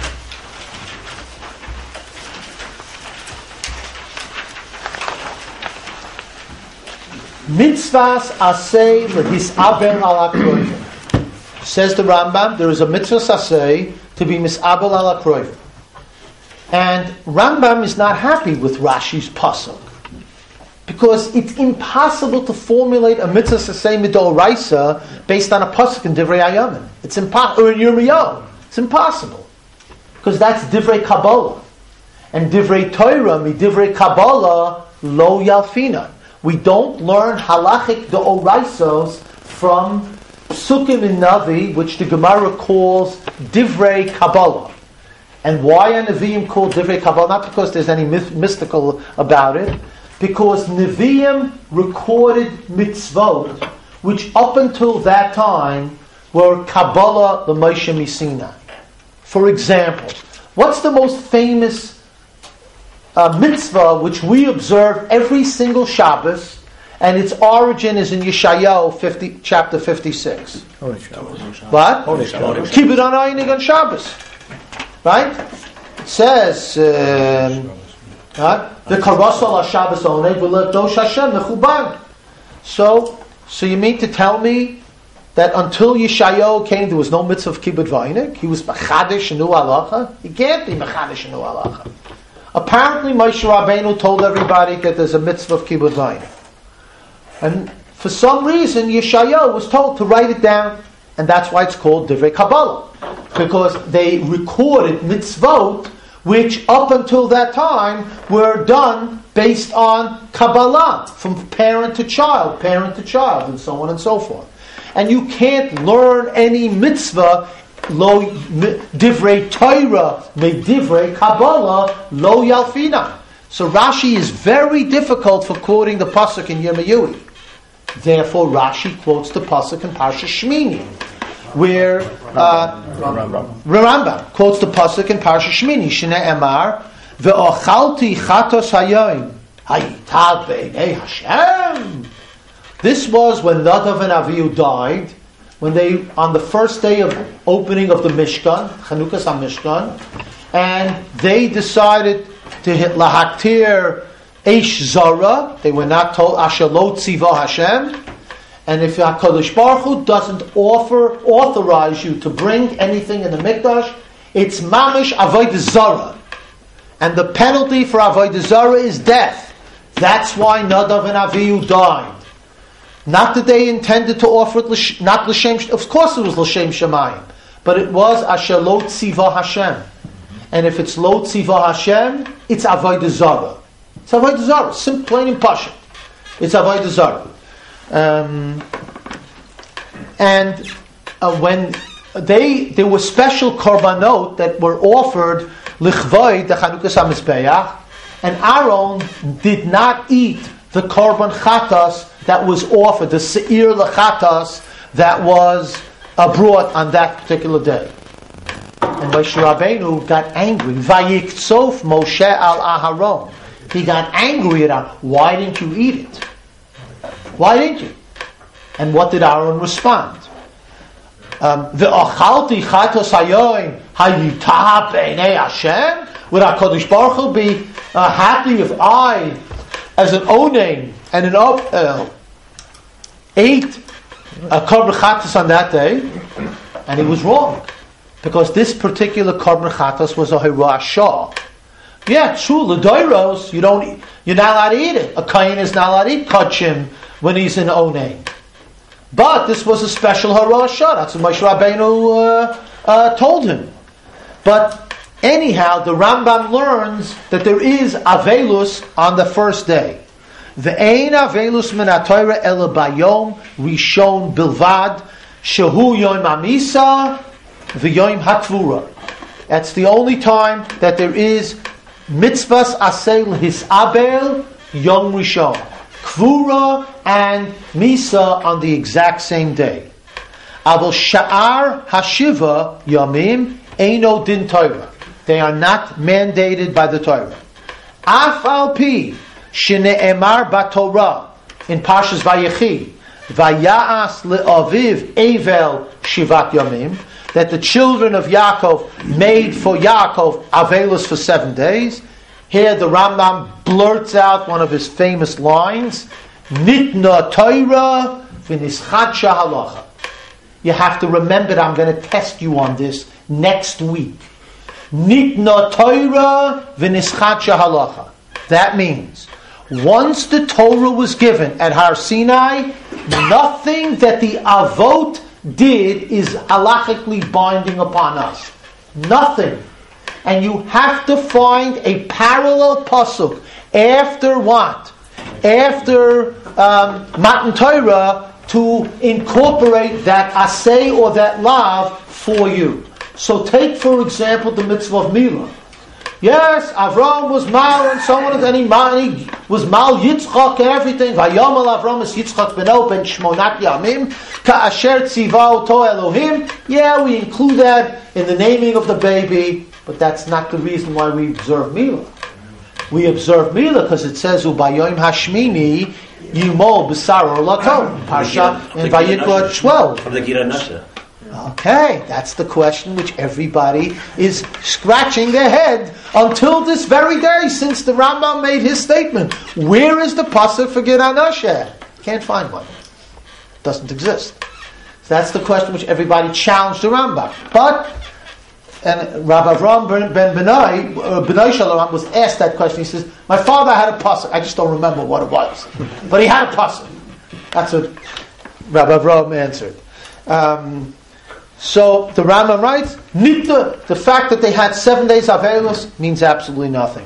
Mitzvahs asay lehisaber al akroivim. Says the Rambam, there is a mitzvah asay to be misaber al akroivim. And Rambam is not happy with Rashi's pasuk, because it's impossible to formulate a mitzvah asay midoraisa based on a pasuk in Divrei Ayamin. It's impossible, or in Yirmiyahu. It's impossible, because that's Divrei Kabbalah, and Divrei Torah mi Divrei Kabbalah lo yalfina. We don't learn halachic deoraisos from Psukim in Navi, which the Gemara calls Divrei Kabbalah. And why are Nevi'im called Divrei Kabbalah? Not because there's any myth- mystical about it, because Nevi'im recorded mitzvot, which up until that time were Kabbalah l'Moshe Sinai. For example, what's the most famous uh, mitzvah which we observe every single Shabbos, and its origin is in Yeshayahu fifty, chapter fifty-six? Holy Shabbos. What? Holy Shabbos. Kibbud Anaynig on Shabbos. Right? It says, um, right? The Karasal Shabbos only, Dosh Hashem, Mechuban. So, so you mean to tell me that until Yeshayahu came, there was no mitzvah of Kibbud Vaynik? He was Mechadish and Nu Halacha? He can't be Mechadish and Nu Halacha. Apparently, Moshe Rabbeinu told everybody that there's a mitzvah of Kibbud Vaynik. And for some reason, Yeshayahu was told to write it down, and that's why it's called Divrei Kabbalah. Because they recorded mitzvot, which up until that time were done based on Kabbalah, from parent to child, parent to child, and so on and so forth. And you can't learn any mitzvah, lo divrei Torah, me divrei Kabbalah, lo yalfina. So Rashi is very difficult for quoting the pasuk in Yirmiyahu. Therefore, Rashi quotes the pasuk in Parsha Shmini, where uh, Rambam. Rambam quotes the pasuk in Parsha Shmini. Shne Emar ve'ochalti chatos hayoim hayitav b'nei Hashem. This was when Nadav and Avihu died, when they, on the first day of opening of the Mishkan, Chanukas HaMishkan, and they decided to hit Lahatir Eish Zara. They were not told, Asher lo tziva Hashem. And if HaKadosh Baruch Hu doesn't offer, authorize you to bring anything in the Mikdash, it's Mamish Avodah Zara. And the penalty for Avodah Zara is death. That's why Nadav and Avihu died. Not that they intended to offer it, not l'shem, of course it was l'shem shemayim, but it was asher lo tziva Hashem. And if it's lo tziva Hashem, it's avodah zara. It's avodah zara, simple, plain and pashut. It's avodah zara. Um, and uh, when they, there were special korbanot that were offered lichvoi the Chanukas HaMizbeach, and Aaron did not eat the korban chatas that was offered, the seir lechatas that was uh, brought on that particular day. And Moshe Rabbeinu got angry. Vayiksof Moshe al Aharon. He got angry at Aaron. Why didn't you eat it? Why didn't you? And what did Aaron respond? The achalti chatos hayoim hayitah b'nei Hashem. Would HaKadosh Baruch Hu be uh, happy if I, as an onaim and an uh, ate a korban chatas on that day? And he was wrong, because this particular korban chatas was a hirashah. Yeah, true. L'doiros, you don't, you're not allowed to eat it. A kohen is not allowed to eat kachim when he's in onaim. But this was a special harashah. That's what Moshe Rabbeinu uh, uh, told him. But anyhow, the Rambam learns that there is avelus on the first day. Ve'ein avelus min haTorah ela bayom rishon bilvad shehu yom hamisa v'yom hatvura. That's the only time that there is mitzvahs asel hisabel yom rishon. Kvura and Misa on the exact same day. Avol Sha'ar Hashiva Yamim Eino Din Torah. They are not mandated by the Torah. Af al pi Shne'emar Batorah in Parshas Vayechi Vaya'as le'aviv Evel Shivat Yamim, that the children of Yaakov made for Yaakov Avelus for seven days. Here the Rambam blurts out one of his famous lines, Nitna Torah v'nischatsha halacha. You have to remember that I'm going to test you on this next week. Nitna Torah v'nischatsha halacha. That means, once the Torah was given at Har Sinai, nothing that the Avot did is halachically binding upon us. Nothing. And you have to find a parallel pasuk after what? After um, Matan Torah to incorporate that asay or that lav for you. So take, for example, the mitzvah of Milah. Yes, Avram was mal and so on, and he, and he was mal Yitzchak and everything. Vayomal Avram is Yitzchak beno ben shmonat yamim ka'asher tziva oto Elohim. Yeah, we include that in the naming of the baby, but that's not the reason why we observe Milah. We observe Milah because it says ubayom hashmini yimol b'sar olato. Parsha in Vayikra twelve. From the Gira Nasha. Okay, that's the question which everybody is scratching their head until this very day, since the Rambam made his statement. Where is the pasuk for Gira Nasha? Can't find one. Doesn't exist. So that's the question which everybody challenged the Rambam. But, and Rabbi Avram ben Benai, uh, Benai Shalom was asked that question. He says, my father had a pasuk. I just don't remember what it was. But he had a pasuk. That's what Rabbi Avram answered. Um, So the Rambam writes, Nitla, the fact that they had seven days of Avelus means absolutely nothing.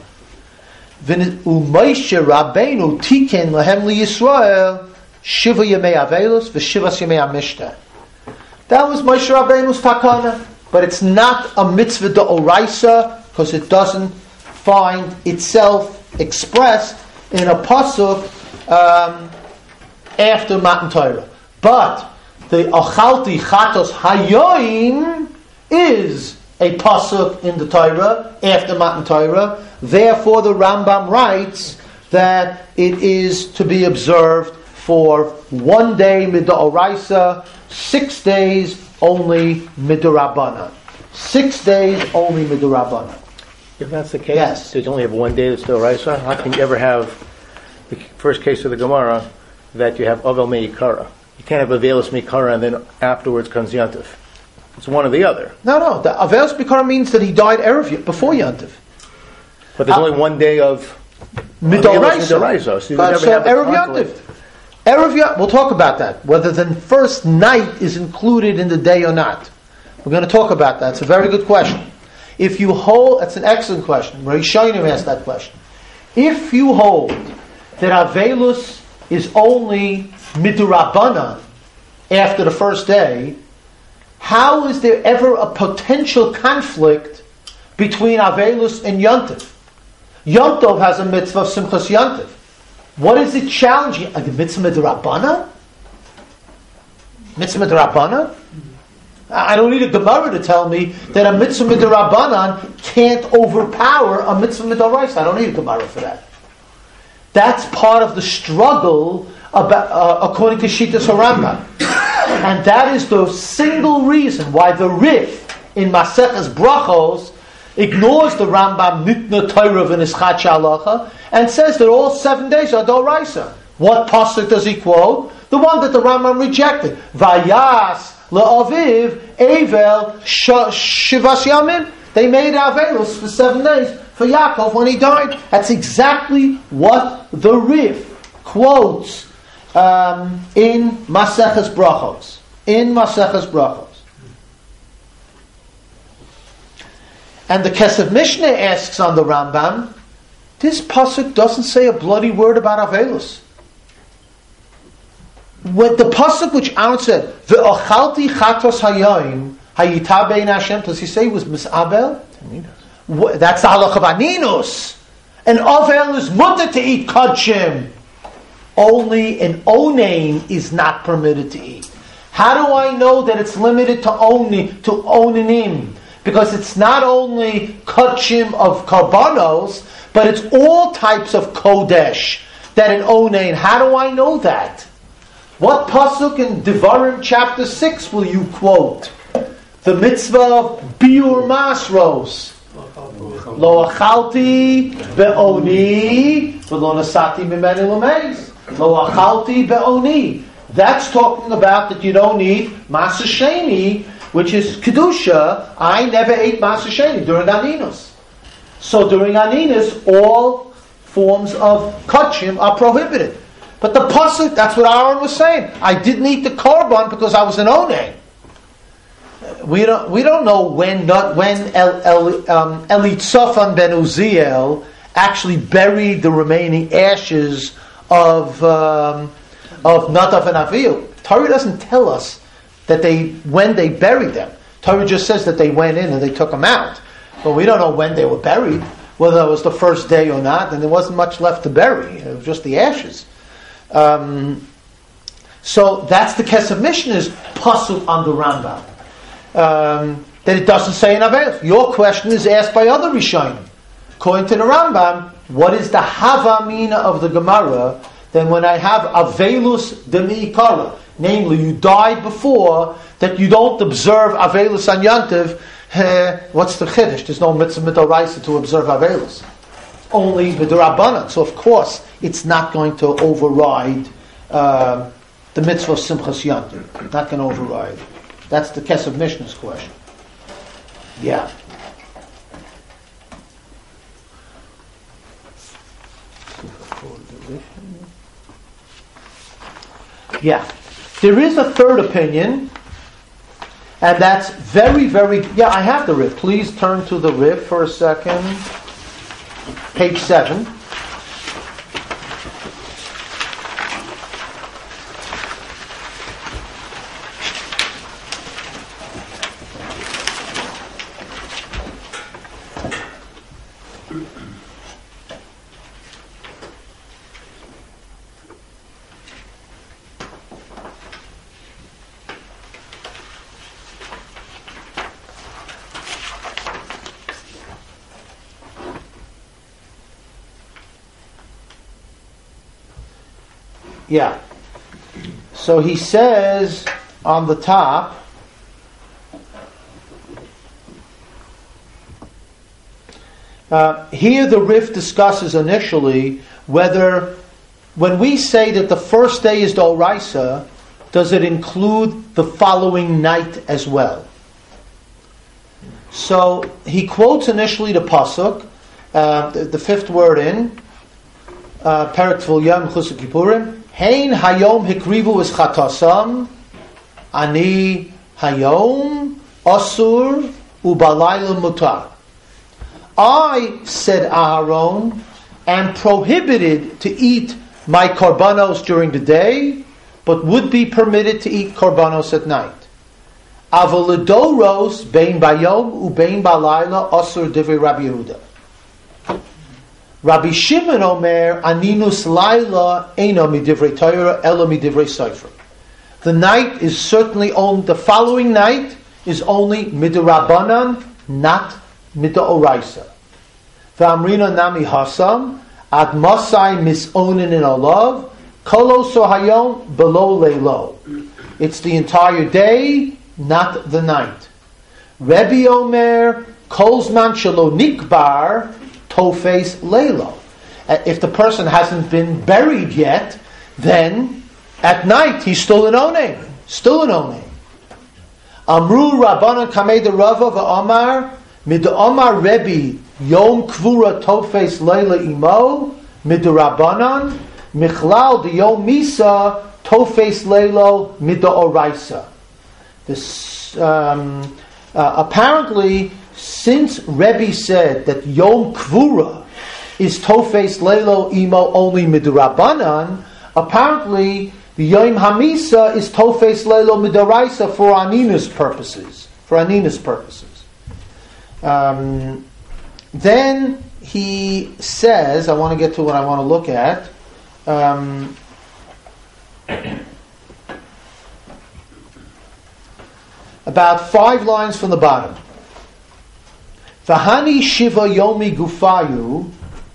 U'Moshe Rabbeinu tiken lahem liYisrael shiva yemei Avelus v'shivas yemei Amishta. That was Moshe Rabbeinu's takana, but it's not a mitzvah d'oraisa because it doesn't find itself expressed in a pasuk um, after Matan Torah. But the Achalti Chatos Hayoim is a pasuk in the Torah after Matan Torah. Therefore, the Rambam writes that it is to be observed for one day mid'oraisa, six days only mid'orabbanan. Six days only mid'orabbanan. If that's the case, Yes. so you only have one day that's still Raisa. How can you ever have the first case of the Gemara that you have Avel Me'ikara? You can't have Avelis Me'ikara and then afterwards comes Yantif. It's one or the other. No, no. The Avelis Bikara means that he died Erev before Yantiv. But there's Uh, only one day of Midoraisa. Midoraisa. So you Uh, never so have a Erev conflict. Yantiv. Erev Yantiv, we'll talk about that. Whether the first night is included in the day or not. We're going to talk about that. It's a very good question. If you hold, that's an excellent question. Rishonim asked that question. If you hold that Avelus is only Midurabana after the first day, how is there ever a potential conflict between Avelus and Yontif? Yontov has a mitzvah of Simchas Yontif. What is it challenging? A mitzvah Midurabana? Mitzvah Midurabana? I don't need a Gemara to tell me that a mitzvah Midurabanan can't overpower a mitzvah Midoraisa. I don't need a Gemara for that. That's part of the struggle about, uh, according to Shittas HaRambam. And that is the single reason why the Rif in Maseches Brachos ignores the Rambam Nitna Torah v'Nischat Shalacha and says that all seven days are Doraisa. What pasuk does he quote? The one that the Rambam rejected. Vayas le'aviv Evel shivas yamim. They made Avelus for seven days for Yaakov when he died. That's exactly what the Rif quotes um, in Maseches Brachos. In Maseches Brachos. And the Kesef Mishnah asks on the Rambam, this pasuk doesn't say a bloody word about Avelus. When the pasuk which Aaron said, "Ve'ochalti chatos hayayim hayita bein Hashem," does he say it was misabel? That's the halach of aninus. An avel is mutter to eat kodshim. Only an onain is not permitted to eat. How do I know that it's limited to only to onanim? Because it's not only kodshim of karbanos, but it's all types of kodesh that an onain. How do I know that? What pasuk in Devarim chapter six will you quote? The mitzvah of biur masros. Lo achalti be'oni v'lo nasati mimeni l'meis. Lo achalti be'oni. That's talking about that you don't need Masa Sheni, which is Kedusha. I never ate Masa Sheni during Aninus. So during Aninus, all forms of kachim are prohibited. But the pasuk, that's what Aaron was saying. I didn't eat the korban because I was an oneg. We don't we don't know when not when El, El, um, Elitzaphan ben Uziel actually buried the remaining ashes of um, of Nadav and Avihu. Torah doesn't tell us that they when they buried them. Torah just says that they went in and they took them out. But we don't know when they were buried. whether it was the first day or not, and there wasn't much left to bury. It was just the ashes. Um, so that's the Kesef Mishnah's pasuk on the Rambam. Um, that it doesn't say in Aveilus. Your question is asked by other Rishonim. According to the Rambam, what is the Havamina of the Gemara? Then when I have Aveilus Demi'ikara, namely you died before, that you don't observe Aveilus on Yantiv, eh, what's the Chiddush? There's no mitzvah midoraisa to observe Aveilus. Only midorabanan. So of course, it's not going to override uh, the mitzvah of Simchas Yantiv. Not going to override. That's the Kesef Mishnah's question. Yeah. Yeah. There is a third opinion, and that's very, very... Yeah, I have the Rif. Please turn to the Rif for a second. Page seven. Yeah. So he says on the top, uh, here the Rif discusses initially whether, when we say that the first day is the Oraisa, does it include the following night as well? So he quotes initially the pasuk, uh, the, the fifth word in, uh, Perek Tvul Yom Chusuk Kippurim. Hein hayom hikrivu es chatasam, ani hayom asur ubalayla mutar. I, said Aharon, am prohibited to eat my korbanos during the day, but would be permitted to eat korbanos at night. Avoladoros bein bayom ubein balayla asur divrei Rabbi Yehuda. Rabbi Shimon Omer, Aninus Laila Eino Midivrei Torah Elo Midivrei Sefer. The night is certainly only, the following night is only Midorabanan, not Midoraisa. V'amrina Nami Hasam, Ad Masai Misonin in Olav, Kolo Sohayom Below Leilo. It's the entire day, not the night. Rebbe Omer, Kolzman Shelo Nikbar, Tofes Leilo. If the person hasn't been buried yet, then at night he's still an onem, still an onem. Amru Rabbanan Kamei de Rava v'Omar Mid Omar Rebbe Yom Kvura Tofes Leila Imo Mid Rabbanan Michlal de Yom Misa Tofes Leilo Mid Oraisa. This um, uh, apparently. Since Rebbe said that Yom Kvura is Tofes Leilo Imo only Midrabanan, apparently the Yom Hamisa is Tofes Leilo Midoraisa for Anina's purposes. For Anina's purposes. Um, then he says, I want to get to what I want to look at. Um, about five lines from the bottom. V'hani shiva yomi gufayu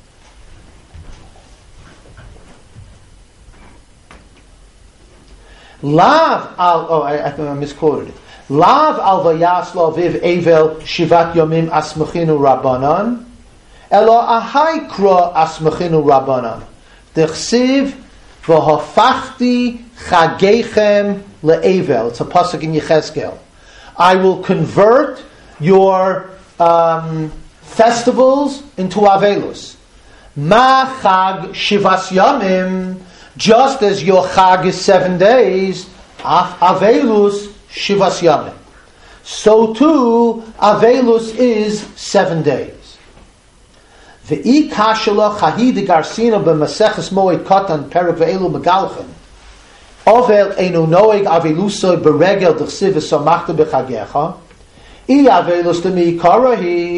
lav al oh I, I think I misquoted it. Lav al vayaslo viv evel shivat yomim asmachinu rabbanan elo ahai kra asmachinu rabbanan dechsiv v'hafachti chagechem le'evel. It's a pasuk in Yechezkel. I will convert your Um, festivals into Avelus. Ma Chag Shivas Yamim, just as your Chag is seven days, Avelus Shivas Yamim. So too, Avelus is seven days. Ve'i Kashala Chahid Garsina b'Maseches Moed Katan Perek Ve'elu Megalchen. Ovel Einu Noeg Avelusoi Beregel D'Chsiv V'Samachta B'Chagecha. I Avelus Demi Karahi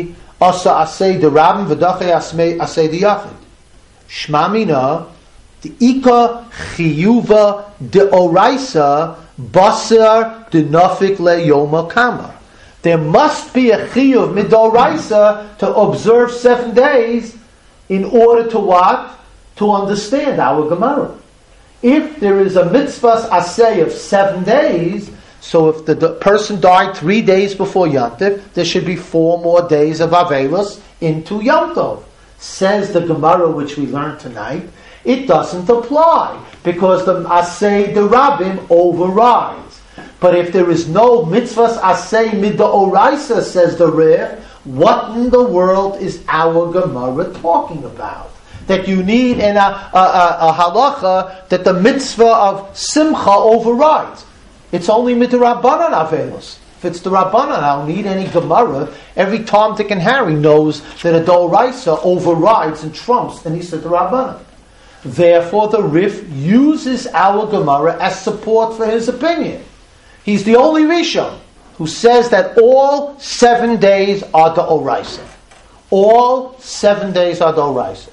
asa asay de rabim v'dachay asay de yachid. Shma mina, the ika chiyuva de oraisa basar de nafik le yoma kama. There must be a chiyuv midoraisa to observe seven days in order to what? To understand our Gemara. If there is a mitzvah's asay of seven days, so if the, the person died three days before Yom Tov, there should be four more days of Avelos into Yom Tov. Says the Gemara, which we learned tonight, it doesn't apply because the asay the rabbim overrides. But if there is no mitzvah's asay midoraisa, says the Rebbe, what in the world is our Gemara talking about? That you need in a, a, a, a halacha that the mitzvah of simcha overrides. It's only midrabbanan avelos. If it's the rabbanan, I don't need any Gemara. Every Tom, Dick, and Harry knows that a doraisa overrides and trumps and he said the rabbanan. Therefore, the Rif uses our Gemara as support for his opinion. He's the only Rishon who says that all seven days are the oraisa. All seven days are the oraisa.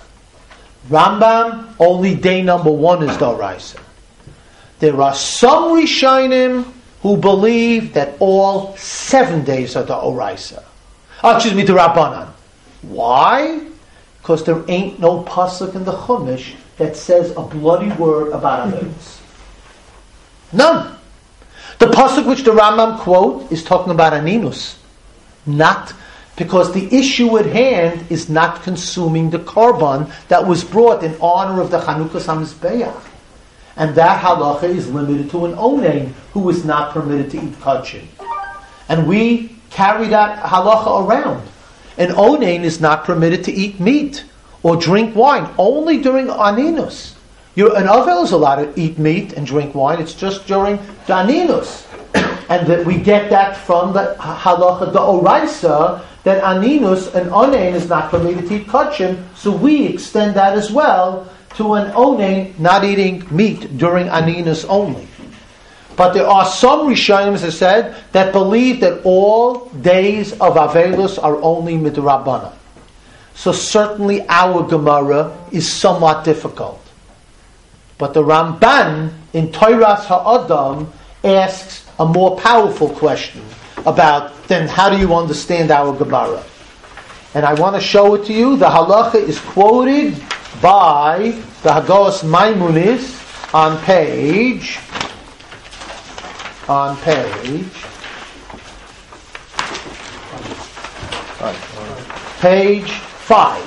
Rambam, only day number one is the oraisa. There are some Rishonim who believe that all seven days are the oraisa. Oh, excuse me, the Rabbanan. Why? Because there ain't no pasuk in the Chumash that says a bloody word about Avelos. None. The pasuk which the Rambam quote is talking about Aninus. Not because the issue at hand is not consuming the korban that was brought in honor of the Chanukas HaMizbeach. And that halacha is limited to an onen who is not permitted to eat kachin. And we carry that halacha around. An onen is not permitted to eat meat or drink wine, only during aninus. You're, an avel is allowed to eat meat and drink wine, it's just during the aninus. And that we get that from the halacha, the oraisa, that aninus, an onen, is not permitted to eat kachin, so we extend that as well to an onen not eating meat during aninus only. But there are some Rishonim, as I said, that believe that all days of Avelos are only midrabbanan. So certainly our Gemara is somewhat difficult. But the Ramban in Toiras Ha'adam asks a more powerful question about then how do you understand our Gemara? And I want to show it to you. The halacha is quoted by the Hagos Maimonides on page on page page five.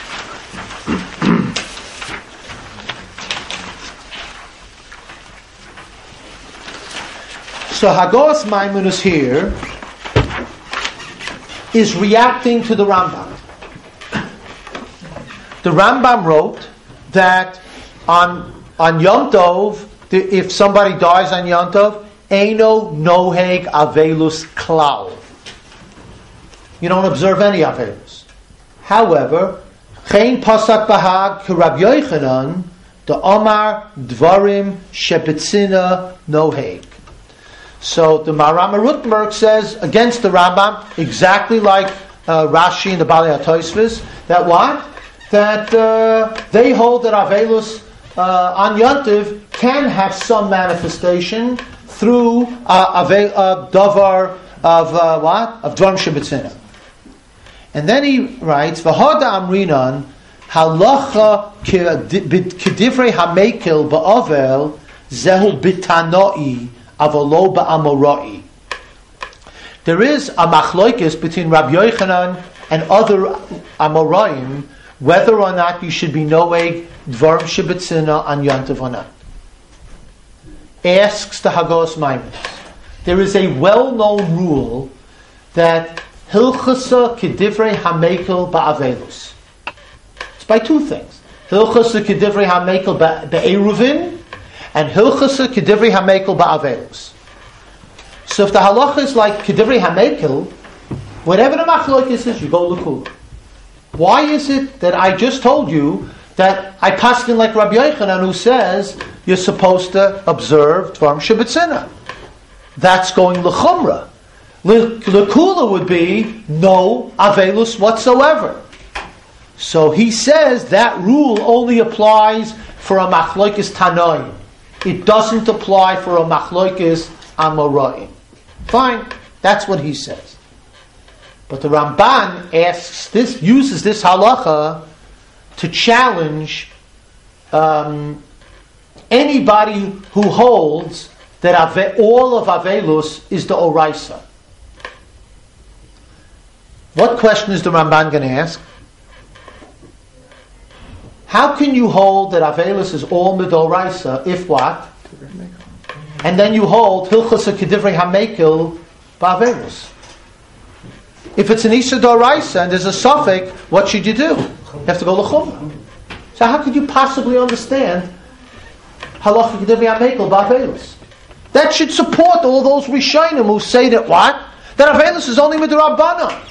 So Hagos Maimonides here is reacting to the Rambam. The Rambam wrote that on on Yom Tov, if somebody dies on Yom Tov, Eino noheg avelus klal. You don't observe any avelus. However, Chein pasak bahag k'Rab Yochanan the Omar dvarim shebetzina noheg. So the Maram Ruttenberg says against the Rambam, exactly like uh, Rashi and the Balei HaTosfos, that what? That uh, they hold that Avelus uh, on Yontiv can have some manifestation through uh, Avel, uh, Davar of uh, what? Of Dvarim Shebetzina. And then he writes, V'hoda Amrinan halacha k'divrei hamekel ba'avel zehu bitanoi avolo ba'amorai. There is a machloikis between Rabbi Yochanan and other Amoraim whether or not you should be noeg dvarim shebetzina on Yontiv or not. Asks the Hagos Maimonides. There is a well-known rule that hilchasa kedivrei hamekel ba'avelus. It's by two things. Hilchasa kedivrei hamekel ba'eruvin and hilchasa kedivrei hamekel ba'avelus. So if the halacha is like kedivrei hamekel, whatever the machlokes is, you go l'kula. Why is it that I just told you that I paskin like Rabbi Yochanan who says you're supposed to observe Dvarim Shebetzina? That's going l'chumra. L'kula would be no avelus whatsoever. So he says that rule only applies for a machlokes tanoim. It doesn't apply for a machlokes amoraim. Fine, that's what he says. But the Ramban asks this, uses this halacha to challenge um, anybody who holds that ave, all of avelus is the oraisa. What question is the Ramban going to ask? How can you hold that avelus is all midoraisa if what? And then you hold hilchos kedivrei hamekel ba'avelus. If it's an Isha Doraisa and there's a suffix, what should you do? You have to go l'chumrah. So how could you possibly understand halacha kedivrei hamekel ba'avelus? That should support all those Rishonim who say that what? That avelus is only midrabanan.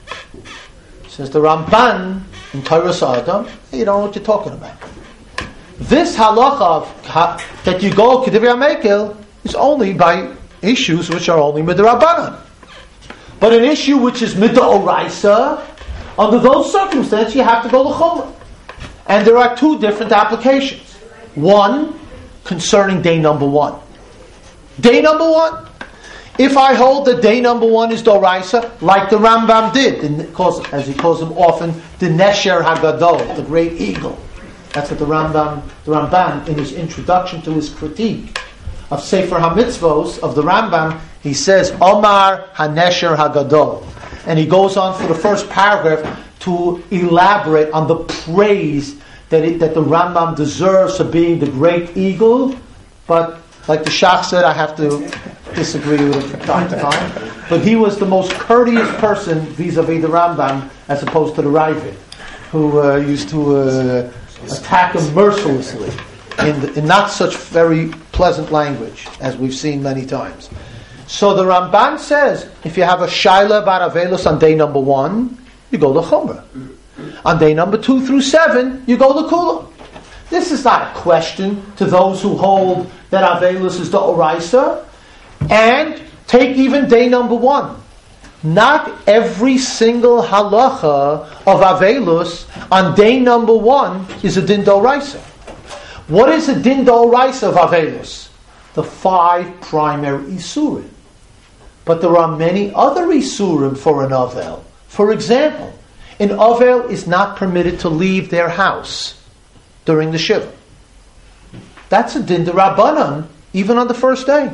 Says the Ramban in Torah Adam, hey, you don't know what you're talking about. This halacha of, ha, that you go kedivrei hamekel is only by issues which are only midrabanan. But an issue which is midoraisa, under those circumstances, you have to go l'chumrah. And there are two different applications. One, concerning day number one. Day number one. If I hold that day number one is doraisa, like the Rambam did, and calls, as he calls him often, the Nesher Hagadol, the great eagle. That's what the Rambam, the Ramban, in his introduction to his critique of Sefer HaMitzvos of the Rambam, he says, Omar HaNesher HaGadol. And he goes on for the first paragraph to elaborate on the praise that it, that the Rambam deserves for being the great eagle. But like the Shach said, I have to disagree with him from time to time. But he was the most courteous person vis-a-vis the Rambam as opposed to the Ravid, who uh, used to uh, attack him mercilessly in, the, in not such very pleasant language, as we've seen many times. So the Ramban says, if you have a shaila about avelus on day number one, you go to chumrah. On day number two through seven, you go to kula. This is not a question to those who hold that avelus is the oraisa. And take even day number one. Not every single halacha of avelus on day number one is a din d'oraisa. What is a din d'oraisa of avelus? The five primary isurim. But there are many other isurim for an avel. For example, an avel is not permitted to leave their house during the shiva. That's a din d'Rabbanan, even on the first day.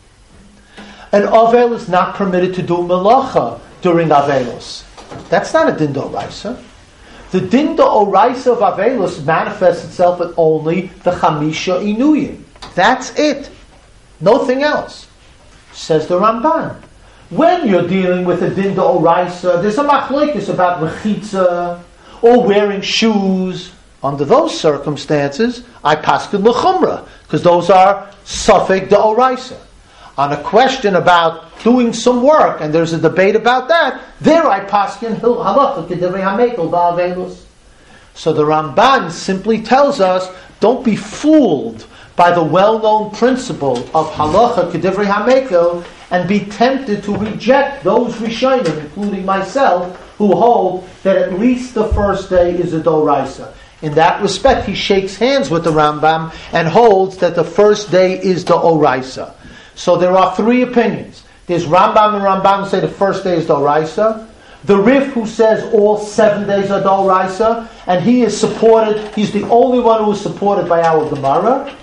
An avel is not permitted to do melacha during avelus. That's not a din d'oraisa. The din d'oraisa of avelus manifests itself at only the chamisha inuyim. That's it. Nothing else. Says the Ramban. When you're dealing with a din d'oraisa, there's a machlokes about mechitza or wearing shoes. Under those circumstances, I paskin l'chumrah, because those are suffix d'oraisa. On a question about doing some work, and there's a debate about that, there I paskin halacha kedivrei hamekel ba'avelus. So the Ramban simply tells us, don't be fooled by the well-known principle of halacha kedivrei hamekel and be tempted to reject those Rishonim, including myself, who hold that at least the first day is a doraisa. In that respect, he shakes hands with the Rambam and holds that the first day is the oraisa. So there are three opinions. There's Rambam and Rambam who say the first day is the oraisa. The Rif who says all seven days are the oraisa, and he is supported, he's the only one who is supported by our Gemara.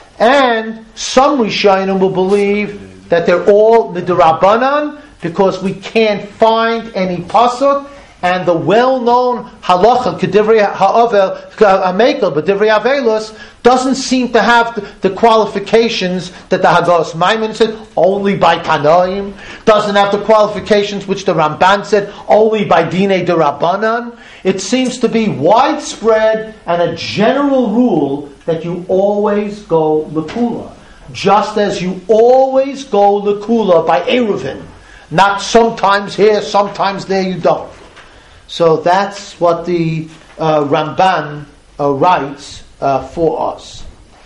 And some Rishonim will believe that they're all midrabanan because we can't find any pasuk, and the well-known halacha kedivrei ha'avel hamekel b'divrei avelus doesn't seem to have the, the qualifications that the Hagos Maimon said only by Tanoim, doesn't have the qualifications which the Ramban said only by Dinei D'Rabbanan. It seems to be widespread and a general rule that you always go l'kula, just as you always go l'kula by Eruvin. Not sometimes here, sometimes there you don't. So that's what the uh, Ramban uh, writes uh, for us.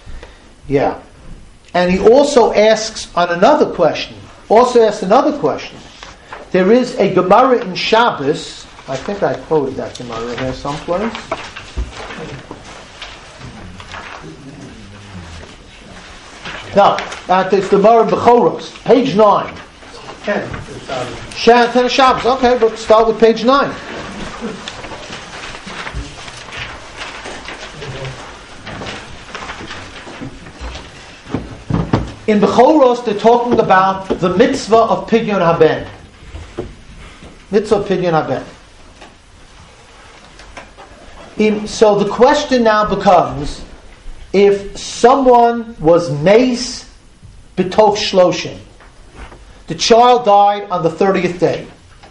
Yeah. And he also asks on another question, also asks another question. There is a Gemara in Shabbos. I think I quoted that Gemara here someplace. No, uh, it's the Gemara in Bechoros, page nine. Ten. Sha- Ten of Shabbos. Okay, but start with page nine. In Bechoros, they're talking about the mitzvah of Pidyon Haben. Mitzvah of Pidyon Haben. In, so the question now becomes, if someone was mace b'toch shloshim, the child died on the thirtieth day.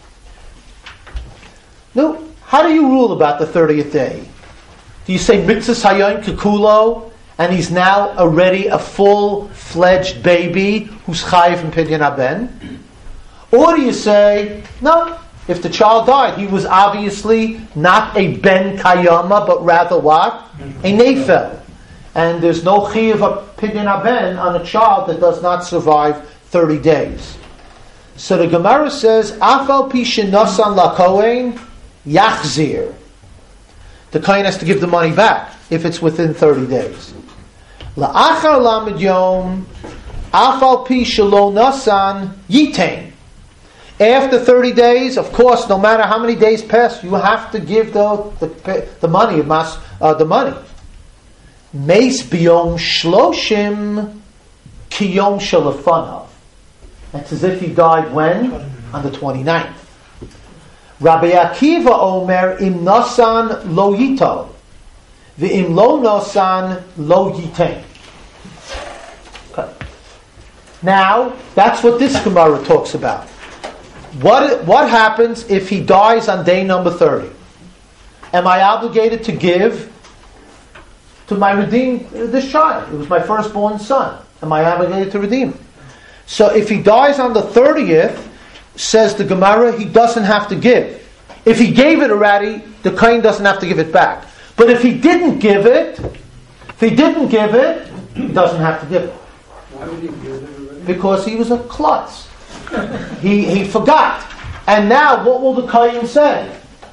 No, how do you rule about the thirtieth day? Do you say mitzvah hayom kekulo, and he's now already a full-fledged baby who's chayiv in Pidyon Haben? Or do you say, no, if the child died, he was obviously not a ben kayama, but rather what? A nefel. And there's no chiyuv of Pidyon Haben on a child that does not survive thirty days. So the Gemara says, Afal pi shenasan lakohen yachzir. The kohen has to give the money back if it's within thirty days. La'achar lamed yom, afal pi shelo nasan yitain. After thirty days, of course, no matter how many days pass, you have to give the the, the money, uh, the money. Meis biyom shloshim kiyom shalafanav. That's as if he died when? On the twenty-ninth. Rabbi Akiva Omer im nasan lo yito, v'im lo nasan lo yitain. Okay. Now, that's what this Gemara talks about. What what happens if he dies on day number thirty? Am I obligated to give to my redeemed this child? It was my firstborn son. Am I obligated to redeem him? So if he dies on the thirtieth, says the Gemara, he doesn't have to give. If he gave it already, the kohen doesn't have to give it back. But if he didn't give it, if he didn't give it, he doesn't have to give it. Why did he give it already? Because he was a klutz. He he forgot. And now what will the kohen say?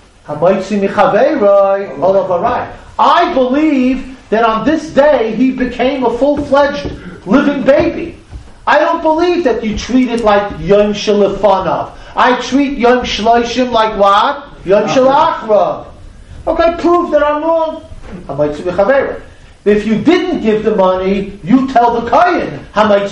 I believe that on this day he became a full-fledged living baby. I don't believe that you treat it like Yom Shalafanav. I treat Yom Shloshim like what? Yom Shalachra. Okay, prove that I'm wrong. If you didn't give the money, you tell the kohen.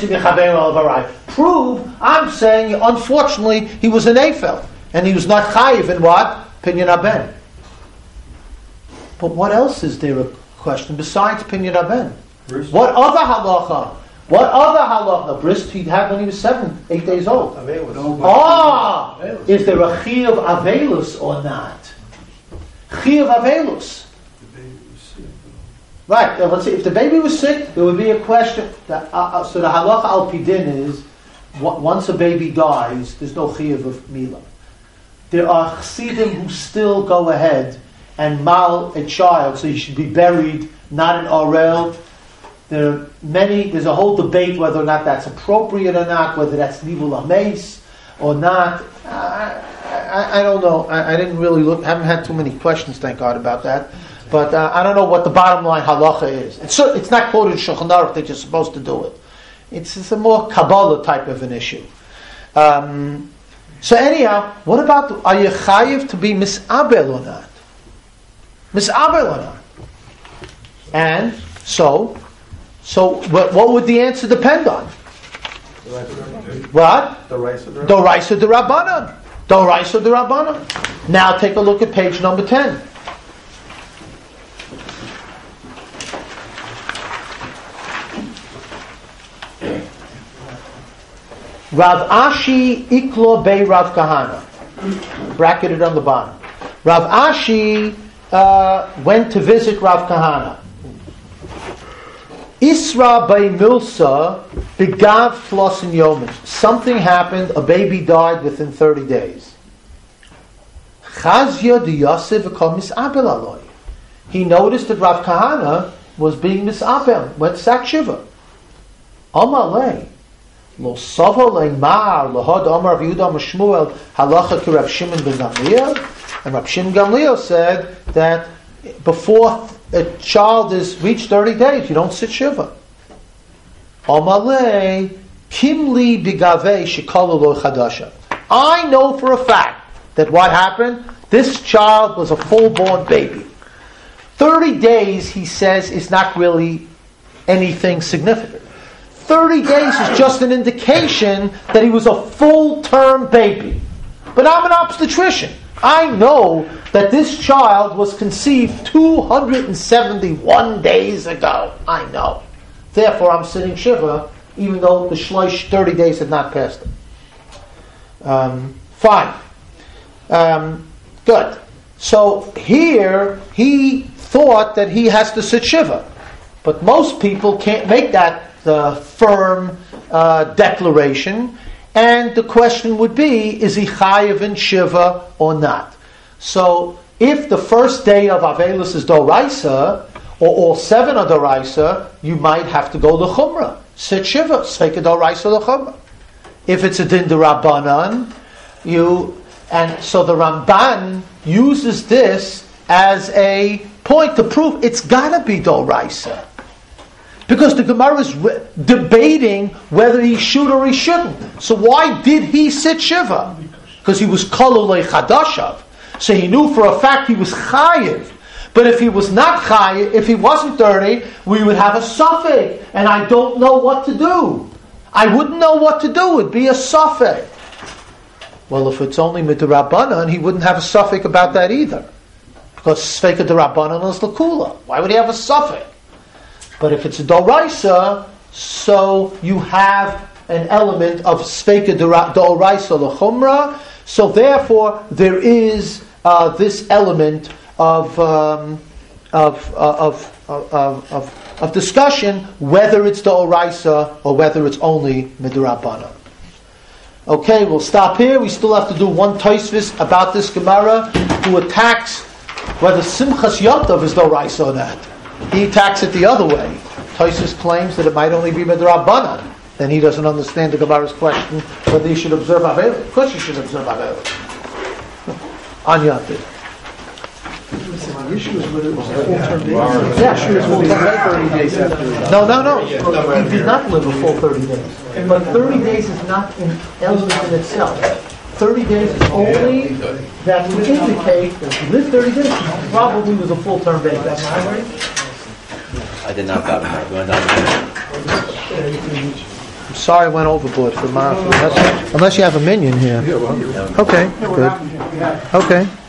Prove, I'm saying, unfortunately, he was an Eifel. And he was not chayiv in what? Pidyon Haben. But what else is there a question besides Pidyon Haben? What other halacha? What other halacha? Bris he had when he was seven, eight days old. Ah! Is there a chi of avelus or not? Chi of avelus. Right, now let's see. If the baby was sick, there would be a question. That, uh, uh, so the halacha al pidin is, w- once a baby dies, there's no chiyuv of milah. There are chassidim who still go ahead and mal a child, so he should be buried, not in orel. There are many. There's a whole debate whether or not that's appropriate or not, whether that's nivul ameis or not. I, I, I don't know. I, I didn't really look. Haven't had too many questions, thank God, about that. But uh, I don't know what the bottom line halacha is. It's, it's not quoted in Shulchan Aruch that you're supposed to do it. It's, it's a more Kabbalah type of an issue. Um, so anyhow, what about, the, are you chayiv to be misabel or not? Misabel or not? And so, so what, what would the answer depend on? What? Doraisa Doraisa de Rabbanan. Doraisa de Rabbanan. Now take a look at page number ten. Rav Ashi Iklo Bei Rav Kahana, bracketed on the bottom. Rav Ashi uh, went to visit Rav Kahana. Isra Bei Milsa Begav Flossen Yomin. Something happened, a baby died within thirty days. Chazya de Yosef v'kol misabel aloy. He noticed that Rav Kahana was being misabel, went sack shiva. Amalei. Lo savo leimar lahad Amar Rav Yehuda Amar Shmuel halacha ki Rav Shimon ben Gamliel, and Rav Shimon Gamliel said that before a child is reached thirty days, you don't sit shiva. Amalei kimli bigavei shekalu lo chadasha. I know for a fact that what happened, this child was a full-born baby. thirty days, he says, is not really anything significant. thirty days is just an indication that he was a full-term baby. But I'm an obstetrician. I know that this child was conceived two hundred seventy-one days ago. I know. Therefore, I'm sitting Shiva, even though the shlosh thirty days had not passed him. Um, fine. Um, good. So here, he thought that he has to sit Shiva. But most people can't make that uh, firm uh, declaration. And the question would be, is he chayiv in Shiva or not? So if the first day of Avelus is Doraisa, or all seven are Doraisa, you might have to go to Chumrah. Sit Shiva, Sveika Doraisa L'Chumrah. If it's a Din D'Rabbanan, you... And so the Ramban uses this as a point to prove it's got to be Doraisa. Because the Gemara is re- debating whether he should or he shouldn't. So why did he sit Shiva? Because he was Kololei Chadashav. So he knew for a fact he was Chayiv. But if he was not Chayiv, if he wasn't thirty, we would have a suffix. And I don't know what to do. I wouldn't know what to do. It'd be a suffix. Well, if it's only Midrabbanan, he wouldn't have a suffix about that either. Because Sveika D'Rabbanan is L'Kula. Why would he have a suffix? But if it's a Doraisa, so you have an element of Sveika Doraisa L'Chumra. So therefore, there is uh, this element of, um, of, uh, of, of, of, of discussion whether it's Doraisa or whether it's only Midrabbanan. Okay, we'll stop here. We still have to do one Tosfos about this Gemara who attacks whether Simchas Yontav is Doraisa or not. He attacks it the other way. Tosfos claims that it might only be Midrabbanan. Then he doesn't understand the Gemara's question whether he should observe Avelis. Of course you should observe Avelis. On Yontav. The issue is whether it was a full-term baby. Yeah, sure. thirty days after. No, no, no. He did not live a full thirty days. But thirty days is not an element in itself. thirty days is only that would indicate that he lived thirty days. He probably was a full-term baby. I did not got him. Going down there. I'm sorry I went overboard for Martha. Unless, unless you have a minion here. Okay, good. Okay.